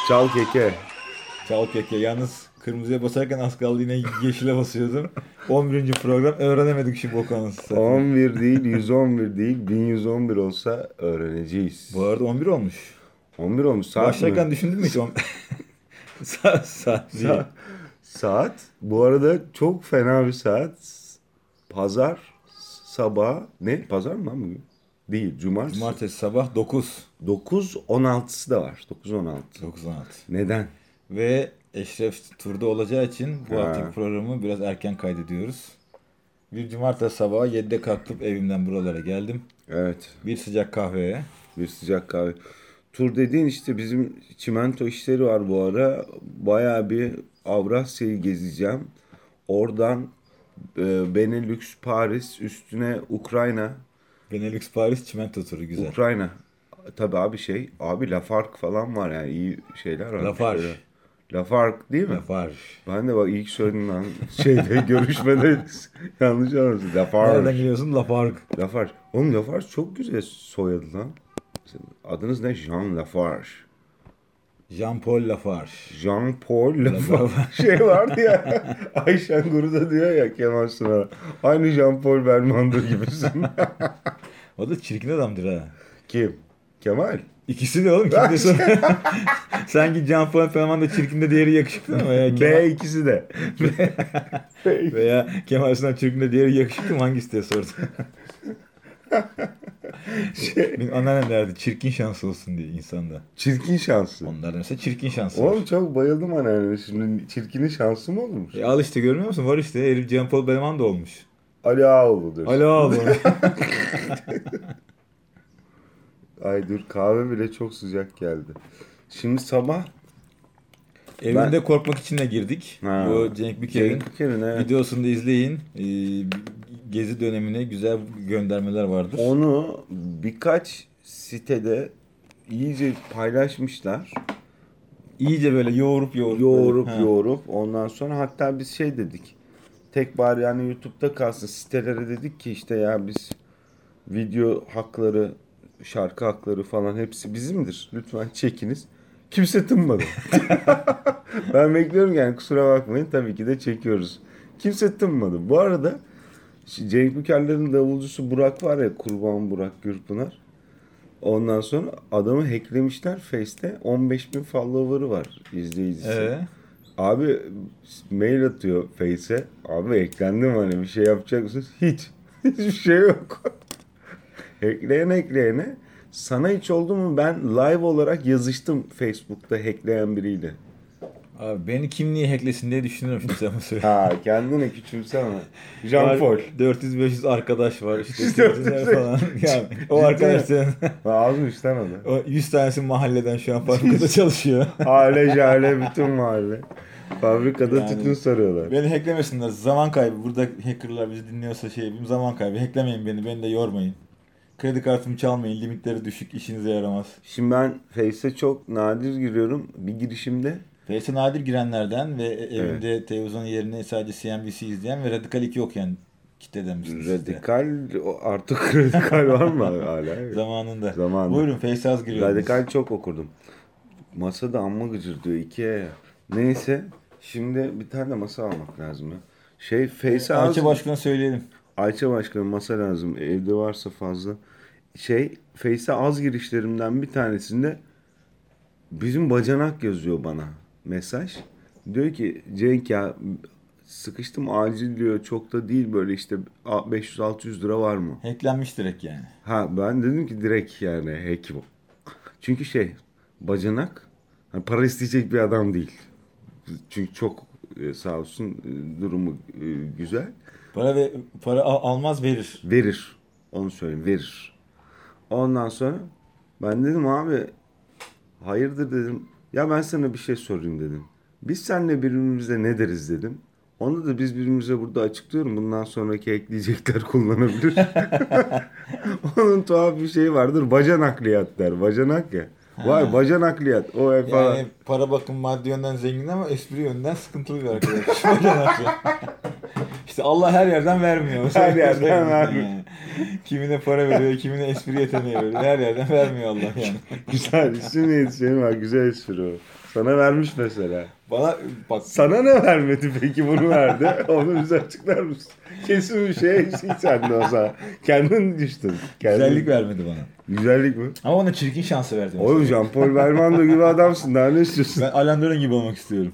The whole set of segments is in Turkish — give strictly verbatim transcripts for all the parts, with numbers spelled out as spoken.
Çal keke. Çal keke. Yalnız kırmızıya basarken az kaldı yine yeşile basıyordum. on birinci program öğrenemedik şu bokanı. on bir değil, yüz on bir değil, bin yüz on bir olsa öğreneceğiz. Bu arada on bir olmuş. on bir olmuş. Saat Başlarken mi? düşündün mü hiç? saat, saat değil. Sa- saat. Bu arada çok fena bir saat. Pazar sabah. Ne? Pazar mı lan bugün? Değil. Cumartesi. Cumartesi sabah dokuz. dokuz on altısı da var. dokuz on altı. dokuz on altı. Neden? Ve Eşref turda olacağı için bu Ha. haftaki programı biraz erken kaydediyoruz. Bir cumartesi sabahı yedide kalkıp evimden buralara geldim. Evet. Bir sıcak kahveye. Bir sıcak kahve. Tur dediğin işte bizim çimento işleri var bu ara. Bayağı bir Avrasya'yı gezeceğim. Oradan e, Benelux, Paris, üstüne Ukrayna. Benelux Paris çimento turu güzel. Ukrayna. Tabii abi şey, abi Lafargue falan var yani iyi şeyler var. Lafarge. Şöyle. Lafargue değil mi? Lafarge. Ben de bak ilk söyledim lan şeyde görüşmede yanlış anlamışsın. Nereden Lafarge. geliyorsun? Lafarge. Lafarge. Oğlum Lafarge çok güzel soyadı lan. Adınız ne? Jean Lafarge. Jean-Paul Lafarge. Jean-Paul Lafarge. Şey vardı ya. Ayşen Guru'da diyor ya Kemal Sunal. Aynı Jean-Paul Belmondo gibisin. O da çirkin adamdır ha. Kim? Kemal. İkisi de oğlum. Kim de sonra... Sanki Jean-Paul Pelman da çirkin de diğeri yakışıklı mı? Veya Kemal... B ikisi de. Veya Kemal Sunal çirkin de diğeri yakışıklı mı? Hangisi diye sordu. şey... Benim anneannem derdi çirkin şansı olsun diye insanda. Çirkin şansı. Onlarda mesela çirkin şansı Oğlum var. çok bayıldım anneanneme. Şimdi çirkinin şansı mı olurmuş? E al işte görmüyor musun? Var işte. Herif Jean-Paul Belmondo olmuş. Ali Ağaoğlu diyorsun. Ali Ağaoğlu. Ay dur kahve bile çok sıcak geldi. Şimdi sabah Evinde Ben- korkmak için de girdik. Ha. Bu Cenk Büker'in Cenk Büker'in, evet. videosunu da izleyin. Ee, gezi dönemine güzel göndermeler vardır. Onu birkaç sitede iyice paylaşmışlar. İyice böyle yoğurup yoğurup. Yoğurup Ha. yoğurup ondan sonra hatta biz şey dedik. Tek bari yani YouTube'da kalsın, sitelere dedik ki işte ya biz video hakları, şarkı hakları falan hepsi bizimdir. Lütfen çekiniz. Kimse tınmadı. Ben bekliyorum yani kusura bakmayın tabii ki de çekiyoruz. Kimse tınmadı. Bu arada Cenk Bükerler'in davulcusu Burak var ya, Kurban Burak Gürpınar. Ondan sonra adamı hacklemişler Face'te. on beş bin follower'ı var izleyicisi. Ee? Abi mail atıyor Face'e. Abi eklendim hani bir şey yapacak mısınız? Hiç. Hiçbir şey yok. Ekleyen ekleyene sana hiç oldu mu, ben live olarak yazıştım Facebook'ta hackleyen biriyle. Abi beni kim niye hacklesin diye düşünüyorum şimdi sen bu söyle. Ha kendine küçümseme. Jean-Paul. dört yüz beş yüz arkadaş var işte. dört yüz falan. Yani, o arkadaş senin. Azmış lan o da. O yüz tanesi mahalleden şu an fabrikada çalışıyor. Hale jale bütün mahalle. Fabrikada Yani- tütün sarıyorlar. Beni hacklemesinler. Zaman kaybı. Burada hackerlar bizi dinliyorsa şey yapayım. Zaman kaybı. Hacklemeyin beni. Beni de yormayın. Kredi kartımı çalmayın. Limitleri düşük. İşinize yaramaz. Şimdi ben Face'e çok nadir giriyorum bir girişimde. Face'e nadir girenlerden ve evinde televizyon yerine sadece C N B C izleyen ve Radikal iki okuyan kitleden misiniz? Radikal o- artık radikal var mı hala? Zamanında. Zamanında. Buyurun Face'e az giriyorsunuz. Radikal çok okurdum. Masada amma gıcır diyor Ikea. Neyse şimdi bir tane de masa almak lazım ya. Şey Face'e az... Ayça Başkan'a söyleyelim. Ayça Başkan'a masa lazım. Evde varsa fazla. Şey Face'e az girişlerimden bir tanesinde bizim bacanak yazıyor bana mesaj. Diyor ki Cenk ya sıkıştım acil diyor, çok da değil böyle işte beş yüz altı yüz lira var mı? Hacklenmiş direkt yani. Ha ben dedim ki direkt yani hack bu. Çünkü şey bacanak hani para isteyecek bir adam değil. Çünkü çok e, sağ olsun e, durumu e, güzel. Para ve para al- almaz verir. Verir. Onu söyleyeyim verir. Ondan sonra ben dedim abi hayırdır dedim. Ya ben sana bir şey sorayım dedim. Biz seninle birbirimize ne deriz dedim. Onu da biz birbirimize burada açıklıyorum. Bundan sonraki ekleyecekler kullanabilir. Onun tuhaf bir şeyi vardır. Baca nakliyat der. Bacanak ya. Vay baca nakliyat. O ev falan. Yani para bakım maddi yönden zengin ama espri yönden sıkıntılı bir arkadaş. İşte Allah her yerden vermiyor. Her yerden vermiyor. Yani. Kimine para veriyor, kimine espri yeteneği veriyor. Her yerden vermiyor Allah yani. Güzel isim neydi senin var? Güzel espri o. Sana vermiş mesela. Bana bak. Sana ne vermedi peki bunu verdi? Onu bize açıklar mısın? Kesin bir şey eksik sende o zaman. Kendin düştün. Kendin... Güzellik vermedi bana. Güzellik mi? Ama ona çirkin şansı verdi. Oğlum Jean-Paul Belmondo gibi adamsın. Daha ne istiyorsun? Ben Alain Delon gibi olmak istiyorum.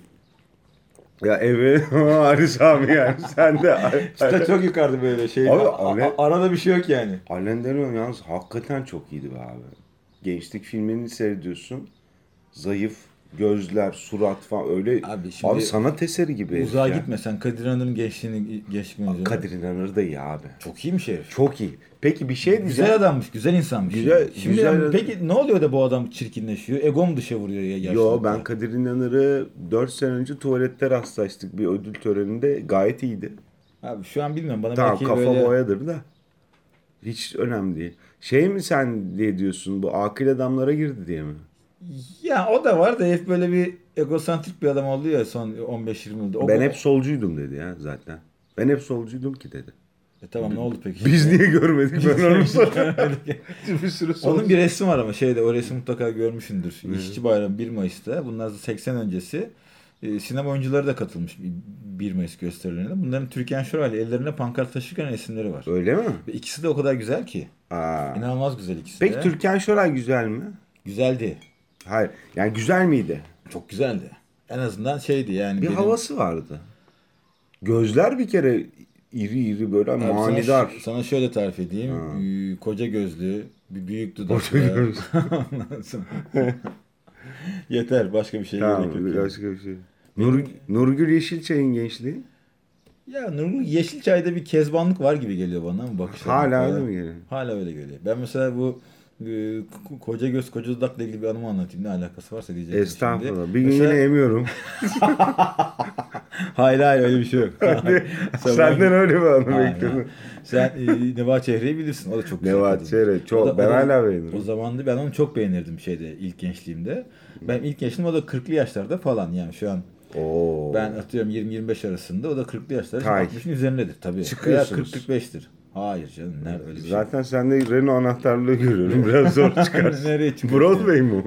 Ya evet Haris abi yani. Sen de... İşte çok yukarıda böyle şey. Abi, A- Alain- a- arada bir şey yok yani. Alain Delon yalnız hakikaten çok iyiydi be abi. Gençlik filmini seyrediyorsun. Zayıf, gözler, surat falan öyle. Abi şimdi Abi sanat eseri gibi. herif Uzağa ya. gitme sen. Kadir İnanır'ın gençliğini gençliğini Kadir İnanır da iyi abi. Çok iyiymiş herif. Çok iyi. Peki bir şey diyeceğim. Güzel adammış, güzel insanmış. Güzel- Şimdi güzel- yani peki ne oluyor da bu adam çirkinleşiyor? Ego mu dışa vuruyor ya yaşlılıkta? Yo ben Kadir İnanır'ı dört sene önce tuvalette rastlaştık bir ödül töreninde. Gayet iyiydi. Abi şu an bilmiyorum bana Tamam belki kafa böyle boyadır da. Hiç önemli değil. Şey mi sen diye diyorsun bu akil adamlara girdi diye mi? ya o da var da hep böyle bir egosantrik bir adam oldu ya son on beş yirmi yılda. O Ben bu- hep solcuydum dedi ya zaten. Ben hep solcuydum ki dedi. E tamam ne oldu peki? Biz niye görmedik ben onu Görmedik. bir sürü solcu. Onun bir resmi var ama şeyde o resmi mutlaka görmüşsündür. İşçi Bayramı bir Mayıs'ta. Bunlar da seksen öncesi. E, sinema oyuncuları da katılmış bir Mayıs gösterilerine. Bunların Türkan Şoray'la ellerine pankart taşırken resimleri var. Öyle mi? Ve ikisi de o kadar güzel ki. Aa. İnanılmaz güzel ikisi Peki de. Türkan Şoray güzel mi? Güzeldi. Hayır. Yani güzel miydi? Çok güzeldi. En azından şeydi yani. Bir benim- havası vardı. Gözler bir kere iri iri böyle Abi manidar. Sana, sana şöyle tarif edeyim. Ha. Ee, Koca gözlü, bir büyük dudaklı. Koca gözlü. Ondan sonra- Yeter. Başka bir şey Tamam, gerek yok. yani. başka bir şey. Nur, Nurgül Yeşilçay'ın gençliği. Ya Nurgül Yeşilçay'da bir kezbanlık var gibi geliyor bana ama bakışlarına Hala falan. öyle mi geliyor? Hala öyle geliyor. Ben mesela bu e, ko- koca göz koca dudakla ilgili bir anımı anlatayım. Ne alakası varsa diyecektim Estağfurullah. şimdi. Bir gün Mesela- yine emiyorum. Hayır hayır öyle bir şey yok. Senden öyle bir anı Aynen. bekliyorum. Sen e, Nebahat Çehre'yi bilirsin. O da çok güzel Nevat kadın. Çehre. O Çok. da- Ben o da- hala O beğenirim. zamandı ben onu çok beğenirdim şeyde ilk gençliğimde. Ben ilk gençliğim o da kırklı yaşlarda falan yani şu an Oo. ben atıyorum yirmi yirmi beş arasında o da kırklı yaşlarda Tay. altmışın üzerindedir tabii. Çıkıyorsunuz. Veya kırk kırk beştir. Hayır canım nerede öyle bir şey. Zaten sende Renault anahtarlığı görüyorum. Biraz zor çıkarsın. Nereye çıkıyor? Broadway mu?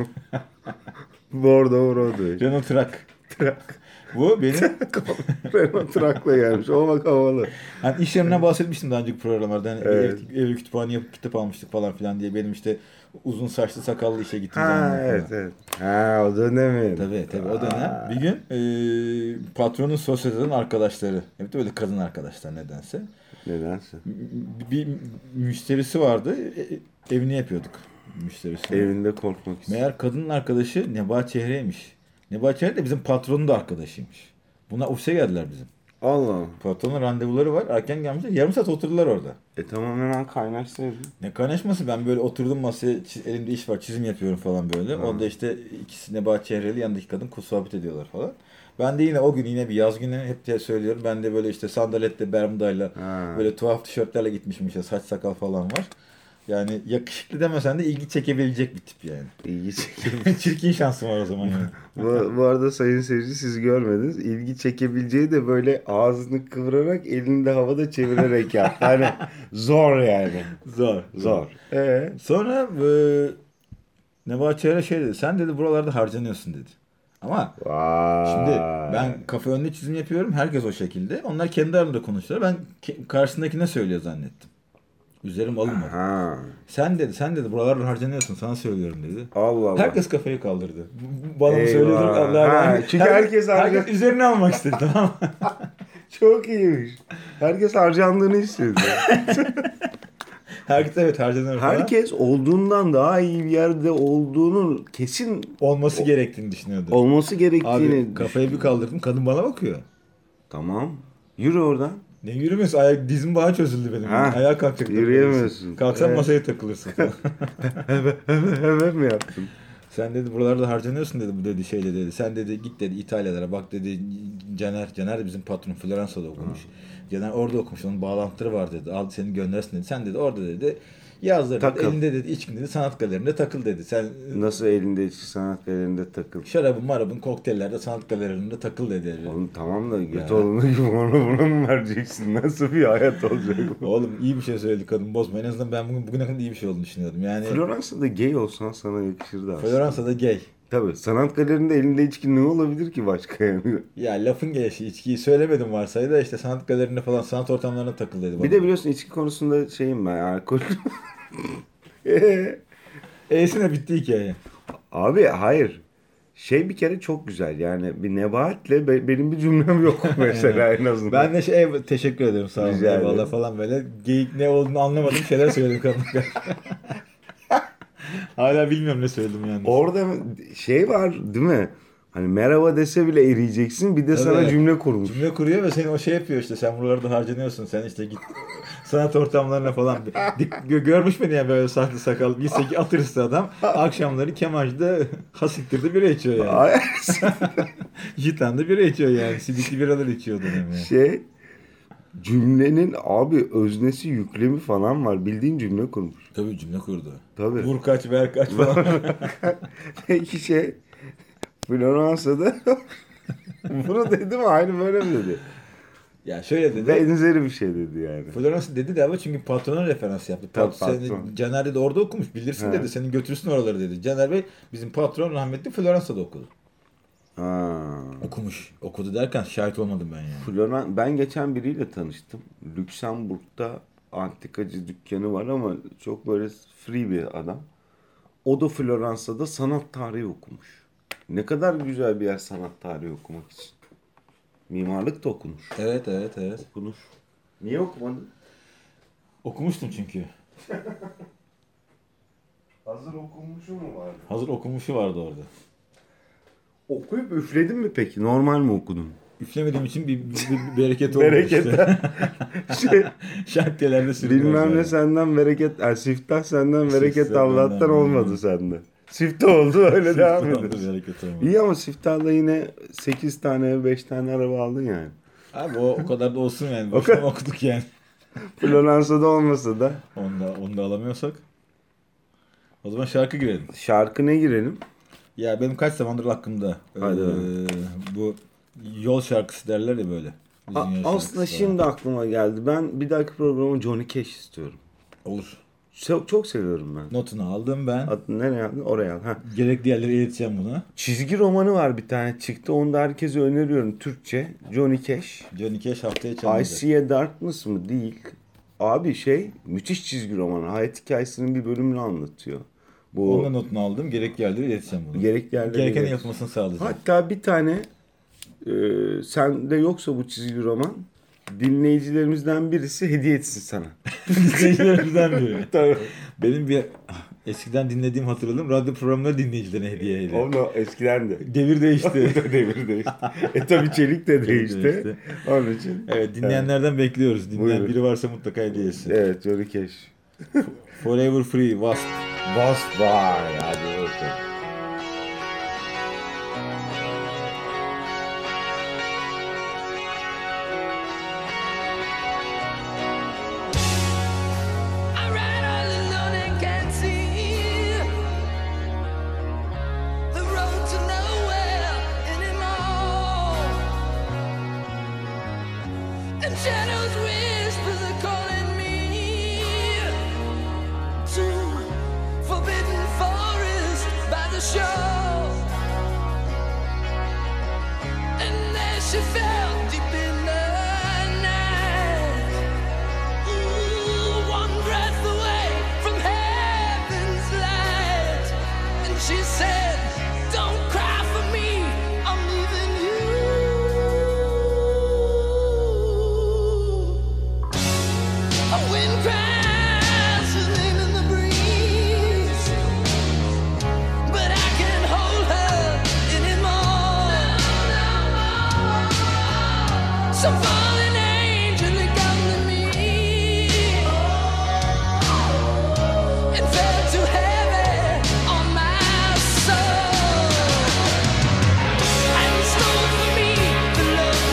Bordeaux Broadway. Renault Trak. Bu benim Renault Truck'la gelmiş. O bak havalı. hani iş yerimden bahsetmiştim daha önceki programlarda. Hani Evet. ev, ev kütüphane yapıp kitap almıştık falan filan diye benim işte uzun saçlı sakallı işe gittiğim Ha zaman evet falan. evet. Ha o dönem. Tabii tabii o dönem. Aa. Bir gün e, patronun sosyeteden arkadaşları. Hep de böyle kadın arkadaşlar nedense. Nedense. Bir, bir müşterisi vardı. e, Evini yapıyorduk. Müşterisi. Evinde korkmak istiyor. Meğer kadının arkadaşı Nebahat Çehre'ymiş. Nebahat Çehre de bizim patronun da arkadaşıymış. Bunlar ofise geldiler bizim. Allah. Patronun randevuları var. Erken gelmişler. Yarım saat oturdular orada. E tamam hemen kaynaşsaydın. Ne kaynaşması ben böyle oturdum masaya çiz- elimde iş var çizim yapıyorum falan böyle. Orada işte ikisi Nebahat Çehre'li yanındaki kadın kul sohbet ediyorlar falan. Ben de yine o gün yine bir yaz günü hep de söylüyorum. Ben de böyle işte sandalette bermudayla Ha. böyle tuhaf tişörtlerle gitmişim işte saç sakal falan var. Yani yakışıklı demesen de ilgi çekebilecek bir tip yani. İlgi çekebilir. Çirkin şansım var o zaman yani. bu, bu arada sayın seyirci siz görmediniz. İlgi çekebileceği de böyle ağzını kıvırarak elini de havada çevirerek yaptı. Hani zor yani. Zor. Zor. Ee? Sonra e, Nebahat Çehre şey dedi. Sen dedi buralarda harcanıyorsun dedi. Ama Vay. şimdi ben kafe önünde çizim yapıyorum. Herkes o şekilde. Onlar kendi aralarında konuşuyorlar. Ben ke- karşısındakine söylüyor zannettim. Üzerim alınmadı. Ha. Sen dedi, sen dedi buralarda harcanıyorsun. Sana söylüyorum dedi. Allah Allah. Herkes kafayı kaldırdı. B- Bana mı Eyvah. söylüyorsun? Allah'a Ha, emanet. çünkü herkes harca- herkes üzerine almak istedi tamam mı? Çok iyiymiş. Herkes harcandığını hissediyor. Herkes evet harcanıyor falan. Herkes olduğundan daha iyi bir yerde olduğunu kesin Olması gerektiğini düşünüyordu. olması gerektiğini Abi düşün- kafayı bir kaldırdım. Kadın bana bakıyor. Tamam. Yürü oradan. Ne yürümesi? Ayak, dizim bağı çözüldü benim. Ha, Ayağa kalkacak. yürüyemiyorsun. Kalksan Evet. masaya takılırsın falan. Evet mi yaptın? Sen dedi buralarda harcanıyorsun dedi bu dedi şeyle dedi. Sen dedi git dedi İtalyalara bak dedi Caner. Caner de bizim patron Floransa'da okumuş. Caner orada okumuş onun bağlantıları var dedi. Al seni göndersin dedi. Sen dedi orada dedi Yazları dedi, Takıl. elinde dedi içkin dedi sanat galerilerinde takıl dedi. Sen Nasıl elinde içki sanat galerinde takıl. şarabın marabın kokteyllerde sanat galerilerinde takıl dedi. Oğlum tamam da göt Ya. olduğunu gibi ona buna mı vereceksin? Nasıl bir hayat olacak bu? Oğlum iyi bir şey söyledi kadın bozma. En azından ben bugün bugüne kadar iyi bir şey olduğunu düşünüyordum. Yani Floransa'da gay olsan sana yakışırdı aslında. Floransa'da gay. Tabii sanat galerinde elinde içki ne olabilir ki başka yani? Ya lafın gelişi içkiyi söylemedim varsaydı da işte sanat galerilerinde falan sanat ortamlarına takıl dedi. Bir de biliyorsun içki konusunda şeyim ben alkol. E'sine bitti hikaye. Abi hayır. Şey bir kere çok güzel yani bir nebahatle be- benim bir cümlem yok mesela en azından. Ben de şey teşekkür ederim sağ olun Rica eyvallah ederim. falan böyle geyik ne olduğunu anlamadım şeyler söyledim kadına. Hala bilmiyorum ne söyledim yani. Orada şey var değil mi? Hani merhaba dese bile eriyeceksin bir de sana Evet. cümle kurmuş. Cümle kuruyor ve seni o şey yapıyor işte sen buralarda harcanıyorsun sen işte git sanat ortamlarına falan. Dik, gö- görmüş beni ya böyle sahte sakal bir seki atırısı adam akşamları Kemancı'da hasiktirde bira içiyor yani. Ay, Jitan'da bira içiyor yani sidikli biralar içiyor dönem yani. şey cümlenin abi öznesi yüklemi falan var. Bildiğin cümle kurmuş. Tabii cümle kurdu. Tabii. Vur kaç ver kaç falan. Peki şey Floransa'da bunu dedi mi? Aynı böyle mi dedi? Ya şöyle dedi. Benzeri bir şey dedi yani. Florence dedi de ama çünkü patrona referans yaptı. Tabii, Pat, seni, patron. Caner dedi orada okumuş bilirsin He. dedi. Senin götürsün oraları dedi. Caner Bey bizim patron rahmetli Floransa'da okudu. Ha. Okumuş. Okudu derken şahit olmadım ben yani. Floran, ben geçen biriyle tanıştım. Lüksemburg'da antikacı dükkanı var ama çok böyle free bir adam. O da Floransa'da sanat tarihi okumuş. Ne kadar güzel bir yer sanat tarihi okumak için. Mimarlık da okunur. Evet evet evet. Okunur. Niye okumadın? Okumuştum çünkü. Hazır okunmuşu mu vardı? Hazır okumuşu vardı orada. Okuyup üfledin mi peki? Normal mi okudun? Üflemediğim için bir, bir, bir bereket oldu Bereket. işte. şey, Şarkılarda sürüyor. bilmem ne senden bereket, yani siftah senden bereket Siftah Allah'tan benden, olmadı hmm. sende. Siftah oldu öyle devam ediyoruz. Bereket oldu. İyi ama siftahla yine sekiz tane beş tane araba aldın yani. Abi o, o kadar da olsun yani. O Boşuna kadar. okuduk yani. Floransa'da olmasa da. Onu da, onu da alamıyorsak. O zaman şarkı girelim. Şarkı ne girelim? Ya benim kaç zamandır aklımda. Hadi Ee, bakalım. bu yol şarkısı derler ya böyle. Bizim A- yol aslında şarkısı şimdi aklıma geldi. Ben bir dahaki programa Johnny Cash istiyorum. falan. Olur. Çok, çok seviyorum ben. Notunu aldım ben. Adını nereye aldın? Oraya al. Ha. Gerek diğerleri ileteceğim buna. Çizgi romanı var bir tane çıktı. Onu da herkese öneriyorum. Türkçe. Johnny Cash. Johnny Cash haftaya I çalacak. See a Darkness mı? Değil. Abi şey müthiş çizgi romanı. Hayat hikayesinin bir bölümünü anlatıyor. Bu Onun da notunu aldım. Gerek diğerleri ileteceğim bunu. Gerek diğerleri Gerekeni ilet. yapmasını sağlayacağım. hatta bir tane e, sende yoksa bu çizgi roman dinleyicilerimizden birisi hediye etsin sana. Dinleyicilerimizden biri. Tabii. Benim bir eskiden dinlediğim hatırladım. Radyo programları dinleyicilerine hediye ediyor. Onu eskiden de. Devir değişti. Devir değişti. E tabi çelik de değişti. değişti. Onun için. Evet dinleyenlerden bekliyoruz. Dinleyen Buyurun. biri varsa mutlaka hediye etsin. Evet Johnny Cash. Forever Free, Wasp. Wasp var. Hadi bakalım. I ride all alone and can't see the road to nowhere anymore. And shadows whisper they're calling me to forbidden forest by the shore. And there she fell deep in the night. Ooh, one breath away from heaven's light. And she said, don't cry for me, I'm leaving you. A wind cries her name in the breeze, but I can't hold her anymore. Some fallen angel had come to me and fell too heavy on my soul and stole from me the love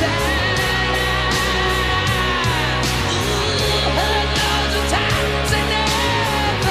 that ooh, heard loads of times and never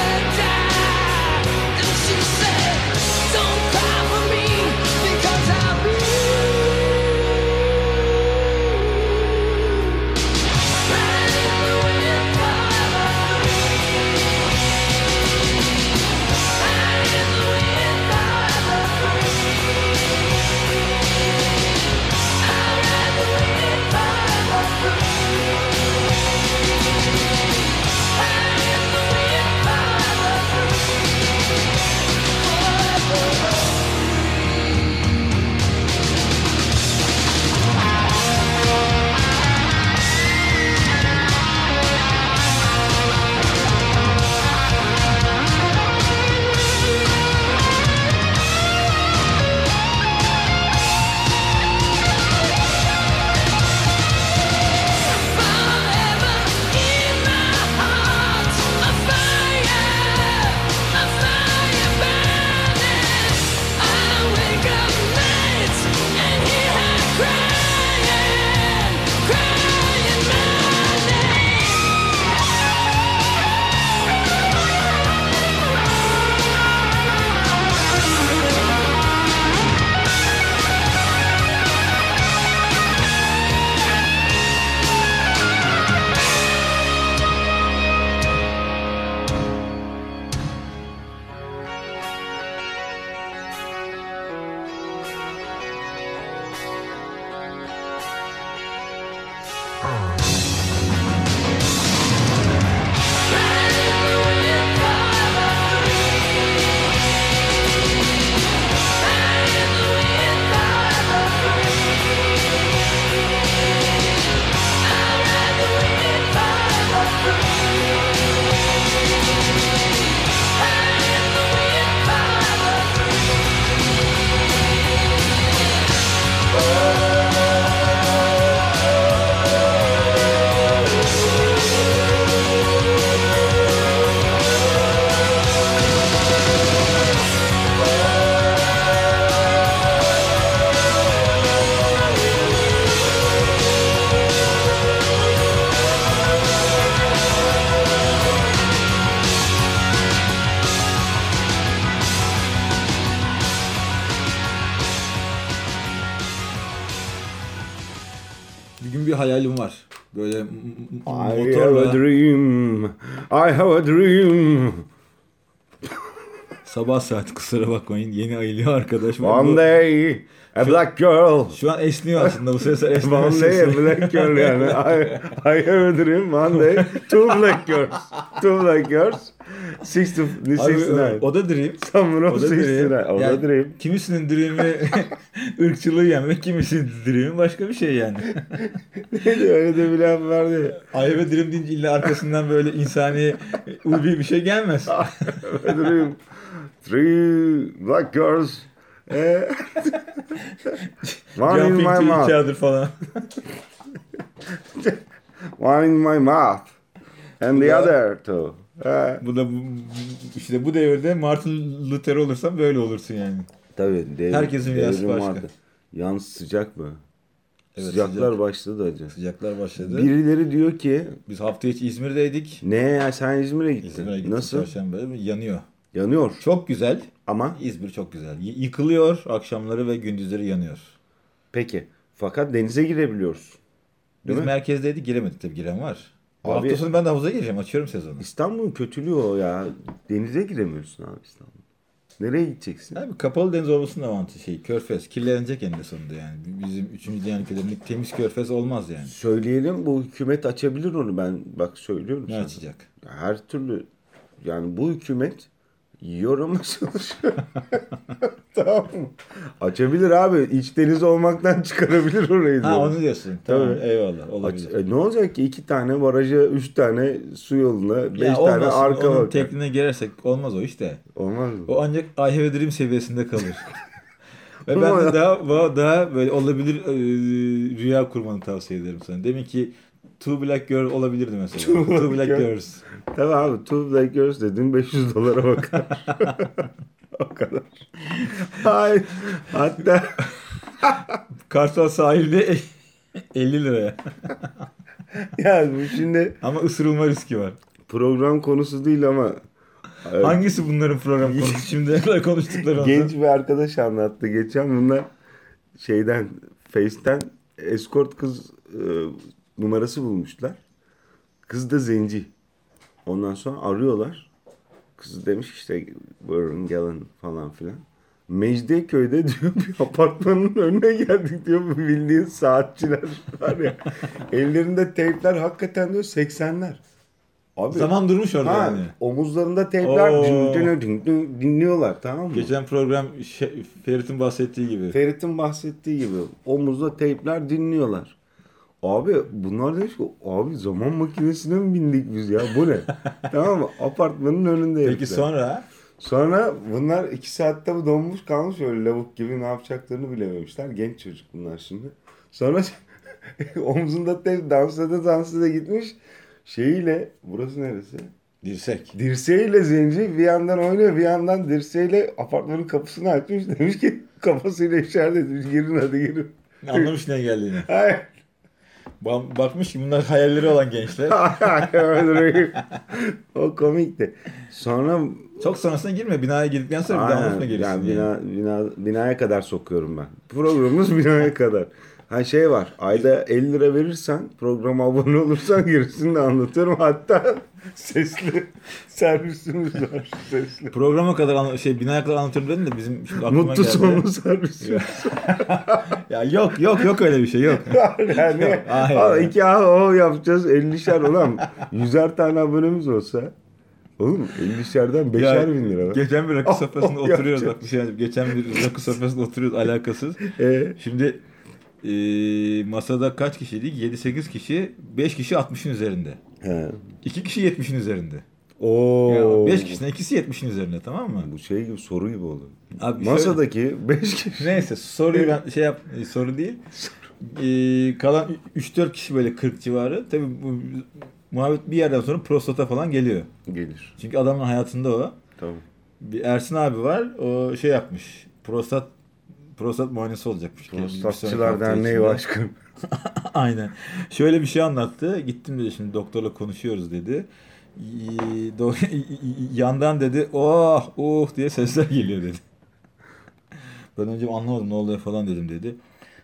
bir gün bir hayalim var. Böyle m- m- I have a motorla dream. I have a dream. sabah saati kusura bakmayın yeni ayılıyor arkadaş. One Bu- day a black girl. Şu an esniyor aslında bu sesler esniyor. One day a black girl yani. I, I have a dream. One day two black girls. Two black girls. sixty, Abi, sixty-nine. o da dream. Summer of O da sixty-nine. dream. O da Yani dream. Kimisinin dream'i ırkçılığı yenmek, kimisinin dream'i başka bir şey yani. Neydi öyle de bilen vardı ya. Ay ve dream deyince illa arkasından böyle insani ulvi bir şey gelmez. A dream. Three black girls. Eh. One in Jumping my to each mouth. other falan. One in my mouth. And Bu the da- other two. Eh. Bu da bu- işte bu devirde Martin Luther olursan böyle olursun yani. Tabii. Devrim, Herkesin rüyası devrim başka. vardı. Yalnız sıcak mı? Evet, Sıcaklar sıcak. başladı acı. Sıcaklar başladı. Birileri diyor ki Biz hafta içi İzmir'deydik. ne ya sen İzmir'e gittin. İzmir'e gittik Nasıl? Çarşamba. Yanıyor. Yanıyor. Çok güzel. Ama İzmir çok güzel. Y- yıkılıyor akşamları ve gündüzleri yanıyor. peki. Fakat denize girebiliyoruz. Biz Değil mi? merkezdeydik giremedik tabii giren var. Bu Abi- hafta sonu ben de havuza gireceğim açıyorum sezonu. İstanbul'un kötülüğü o ya. Denize giremiyorsun abi İstanbul. Nereye gideceksin? Abi kapalı deniz olmasının avantajı şey körfez kirlenecek eninde sonunda yani. Bizim üçüncü dünya ülkelerinde temiz körfez olmaz yani. Söyleyelim bu hükümet açabilir onu ben bak söylüyorum Ne sana. açacak? Her türlü yani bu hükümet yiyor ama çalışıyor. Tamam mı? Açabilir abi. İç deniz olmaktan çıkarabilir orayı. Ha diyorum. onu diyorsun. Tamam Tabii. eyvallah Aç- olabilir. e, ne olacak ki iki tane baraja, üç tane su yoluna, beş Ya tane olmaz. arka Onun bakar. tekniğine girersek olmaz o işte. Olmaz mı? O ancak I have a dream seviyesinde kalır. Ve Ama ben de ya- daha, daha, daha böyle olabilir e, rüya kurmanı tavsiye ederim sana. Demin ki Two Black Girl olabilirdi mesela. Two Two, Black Black Girl. Girls. Tabii abi two black girls dedin beş yüz dolara bakar. O kadar. Hayır. Hatta Kartal sahilde elli liraya. yani bu şimdi Ama ısırılma riski var. program konusu değil ama evet, Hangisi bunların program konusu? Şimdiye kadar konuştukları onlar. genç bir arkadaş anlattı. Geçen bunlar şeyden Face'ten escort kız e, numarası bulmuşlar. Kız da zenci. Ondan sonra arıyorlar. Kız demiş işte buyurun gelin falan filan. Mecidiyeköy'de diyor bir apartmanın önüne geldik diyor. Bu bildiğin saatçiler var ya. Ellerinde teypler hakikaten diyor seksenler. Abi, Zaman durmuş orada ha, yani. omuzlarında teypler Oo. dün- dün- dün- dün- dinliyorlar tamam mı? Geçen program şey, Ferit'in bahsettiği gibi. Ferit'in bahsettiği gibi omuzda teypler dinliyorlar. Abi bunlar demiş ki abi zaman makinesine mi bindik biz ya bu ne? Tamam mı? Apartmanın önünde Peki herifler. sonra? Sonra bunlar iki saatte bu donmuş kalmış öyle lavuk gibi ne yapacaklarını bilememişler. Genç çocuk bunlar şimdi. Sonra omzunda teyp dans ede dans ede gitmiş. Şeyiyle burası neresi? Dirsek. Dirseğiyle zenci bir yandan oynuyor bir yandan dirseğiyle apartmanın kapısını açmış. Demiş ki kafasıyla işaret etmiş girin hadi girin. Anlamış ne geldiğini. Hayır. Ba- Bakmış ki bunlar hayalleri olan gençler. O komikti. Sonra Çok sonrasına girme. Binaya girdikten sonra bir daha aynen, unutma gerisini. yani yani. bina, bina, binaya kadar sokuyorum ben. Programımız binaya kadar. Ha şey var. Ayda elli lira verirsen programa abone olursan gerisini de anlatıyorum. Hatta sesli servisimiz var. Sesli. Programa kadar anla- şey binaya kadar anlatıyorum dedin de bizim şimdi aklıma Mutlu geldi. sonlu servisimiz. Ya yok yok yok öyle bir şey yok. Yani Hayır. al iki A o yapacağız ellişer ulan. Yüzer tane abonemiz olsa. Oğlum ellişerden beşer bin lira. lan. Geçen bir rakı Oh, sofrasında oh, oturuyoruz. yapacağım. Bak bir şey diyeyim. Geçen bir rakı sofrasında oturuyoruz alakasız. Ee, Şimdi e, masada kaç kişiydik? yedi sekiz kişi. beş kişi altmışın üzerinde. he. iki kişi yetmişin üzerinde. Oo. beş kişiden ikisi yetmişin üzerinde tamam mı? Bu şey gibi soru gibi oldu. Abi şöyle- Masadaki beş kişi. Neyse soruyu ben şey yap e, soru değil. Ee, kalan üç dört kişi böyle kırk civarı. Tabii bu muhabbet bir yerden sonra prostata falan geliyor. Gelir. Çünkü adamın hayatında o. Tamam. Bir Ersin abi var. O şey yapmış. Prostat prostat muayenesi olacakmış. Bir sonraki Prostatçılar hafta Derneği içinde. Başkanı. Aynen. Şöyle bir şey anlattı. Gittim dedi şimdi doktorla konuşuyoruz dedi. Ee, do- yandan dedi oh oh diye sesler geliyor dedi. Ben önce anlamadım ne oluyor falan dedim dedi.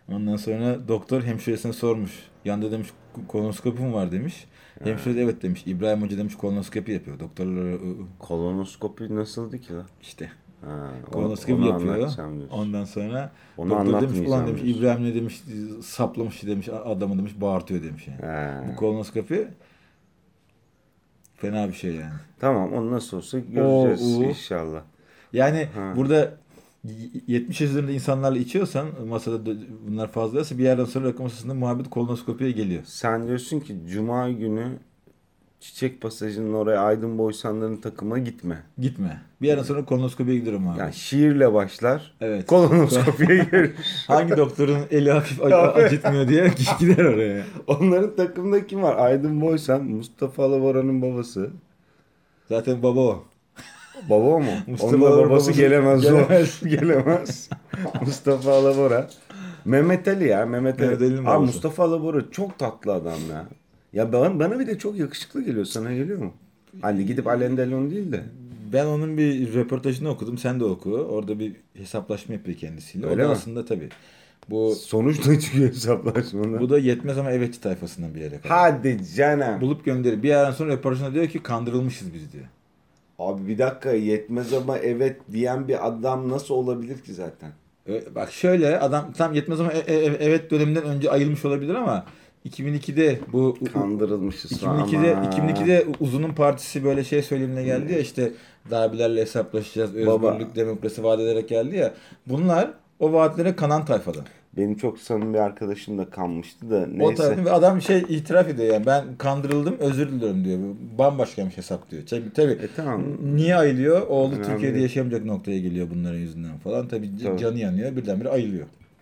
Ondan sonra doktor hemşiresine sormuş. Yanında demiş kolonoskopi mi var demiş. Hemşire de evet demiş. İbrahim Hoca demiş kolonoskopi yapıyor. Doktorlar ı- ı- Kolonoskopi nasıldı ki lan? işte Ha, onu- kolonoskopi onu yapıyor. anlatacağım diyorsun. Ondan sonra Onu doktor demiş anlatmayacağım ulan demiş diyorsun. İbrahim ne demiş saplamış demiş adamı demiş bağırtıyor demiş yani. Ha. Bu kolonoskopi fena bir şey yani. Tamam, onu nasıl olsa göreceğiz Oo, oo. inşallah. Yani Ha. burada y- yetmiş yaşlarında insanlarla içiyorsan masada da- bunlar fazlaysa bir yerden sonra rakı masasında muhabbet kolonoskopiye geliyor. Sen diyorsun ki Cuma günü Çiçek Pasajı'nın oraya Aydın Boysanların takımına gitme. Gitme. Bir yerden sonra kolonoskopiye gidiyorum abi. Yani şiirle başlar. Evet. Kolonoskopiye gelir. Hangi doktorun eli hafif a- acıtmıyor diye gider oraya. Onların takımında kim var? Aydın Boysan, Mustafa Alabora'nın babası. Zaten baba o. Baba o mu? Mustafa Onun da Alabora babası babası gelemez. gelemez. Zor. Gelemez. Mustafa Alabora. Mehmet Ali ya. Mehmet Ali. Mehmet Ali'nin Abi babası. Mustafa Alabora çok tatlı adam ya. Ya bana, bana bir de çok yakışıklı geliyor. Sana geliyor mu? Hani gidip Alain Delon değil de. Ben onun bir röportajını okudum. Sen de oku. Orada bir hesaplaşma yapıyor kendisiyle. Öyle o da mi? aslında tabii. Bu Sonuç ne çıkıyor hesaplaşmada? bu da yetmez ama evetçi tayfasından bir yere kadar. Hadi canım. Bulup gönderiyor. Bir yerden sonra röportajında diyor ki kandırılmışız biz diyor. Abi bir dakika, yetmez ama evet diyen bir adam nasıl olabilir ki zaten? E, Bak şöyle adam tam yetmez ama e- e- evet döneminden önce ayılmış olabilir ama iki bin ikide bu Kandırılmışız iki bin ikide ama. iki bin ikide Uzun'un partisi böyle şey söylemine geldi ya işte darbelerle hesaplaşacağız, Baba. özgürlük, demokrasi vaat ederek geldi ya. Bunlar o vaatlere kanan tayfadan. Benim çok samimi bir arkadaşım da kanmıştı da O neyse. tayfa ve adam şey itiraf ediyor yani ben kandırıldım özür diliyorum diyor. Bambaşkaymış hesap diyor. Tabii, tabii. E tamam. Niye ayılıyor? Oğlu Önemli Türkiye'de değil. yaşayamayacak noktaya geliyor bunların yüzünden falan. Tabii, Tabii. canı yanıyor birdenbire ayılıyor.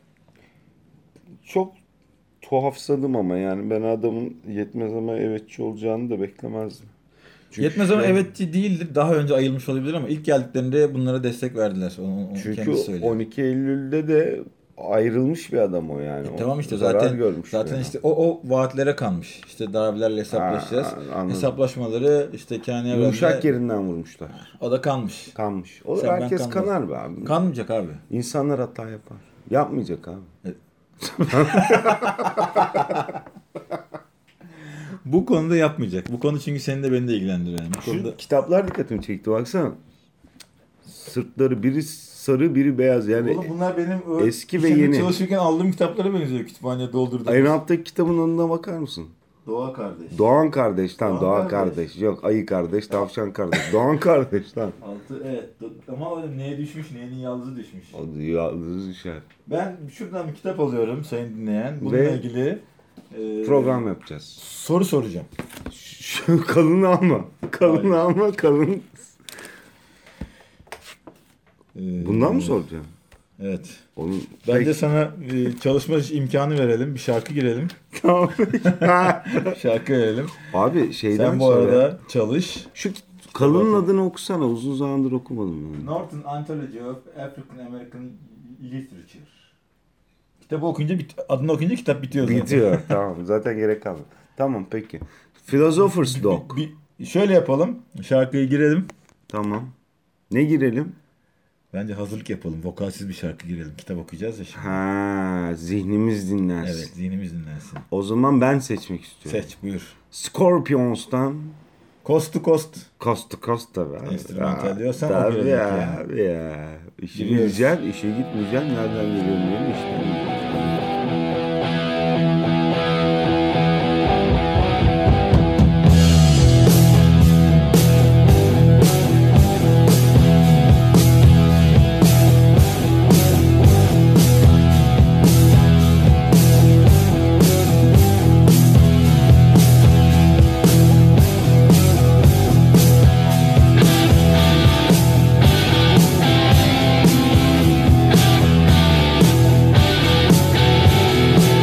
Çok tuhafsadım ama yani ben adamın yetmez ama evetçi olacağını da beklemezdim. Çünkü Yetmez ama şu- evetçi değildir. Daha önce ayılmış olabilir ama ilk geldiklerinde bunlara destek verdiler. Onu, onu Çünkü kendisi söylüyor. on iki Eylül'de de ayrılmış bir adam o yani. E tamam işte O zarar zaten görmüş zaten yani. işte o o vaatlere kanmış. İşte darbelerle hesaplaşacağız. Ha, anladım. Hesaplaşmaları işte Kani Yumuşak Evren'de yerinden vurmuşlar. o da kanmış. Kanmış. O Sen ben herkes kandım. kanar be abi. Kanmayacak abi. İnsanlar hata yapar. Yapmayacak abi. Bu konuda yapmayacak. Bu konu çünkü seni de beni de ilgilendiriyor. Yani. Bu Şu konuda kitaplar dikkatimi çekti baksana. Sırtları biri sarı biri beyaz yani. Oğlum bunlar benim eski ve yeni. çalışırken aldığım kitaplara benziyor. Kütüphaneye doldurduğum. En alttaki kitabın adına bakar mısın? Doğa kardeş. Doğan kardeş lan. Doğan Doğa kardeş. kardeş. Yok ayı kardeş, tavşan kardeş. Doğan kardeş lan. Altı evet. Do- Ama öyle neye düşmüş, neyenin yaldızı düşmüş. O yalnız düşer. Ben şuradan bir kitap alıyorum sayın dinleyen. Bununla Ve ilgili e, Program yapacağız. soru soracağım. Şu kalını alma. Kalını Hayır. alma. Kalın. E, Bundan mı soracağım? Evet. Onun Bence Peki. sana e, çalışma imkanı verelim. Bir şarkı girelim. Tamam. Şarkı verelim. Abi şeyden Sen bu sonra arada çalış. şu kalının adını okusana. Uzun zamandır okumadım yani. Northern Anthology of African American Literature. Kitabı okuyunca bit- adını okuyunca kitap bitiyor zaten. Bitiyor. Tamam. Zaten gerek kalmadı. Tamam peki. Philosopher's Dog. Bir, bir- şöyle yapalım. Şarkıya girelim. Tamam. Ne girelim? Bence hazırlık yapalım. Vokalsiz bir şarkı girelim. Kitap okuyacağız ya şimdi. Ha, zihnimiz dinlensin. Evet, zihnimiz dinlensin. O zaman ben seçmek istiyorum. Seç, buyur. Scorpions'tan Coast to Coast. Coast to Coast tabii. abi. Enstrümantal Ya, diyorsan o tabii gelecek ya, yani. abi ya. İşe Biliyoruz. gideceksin, işe gitmeyeceksin. Nereden geliyorum diye işte. Thank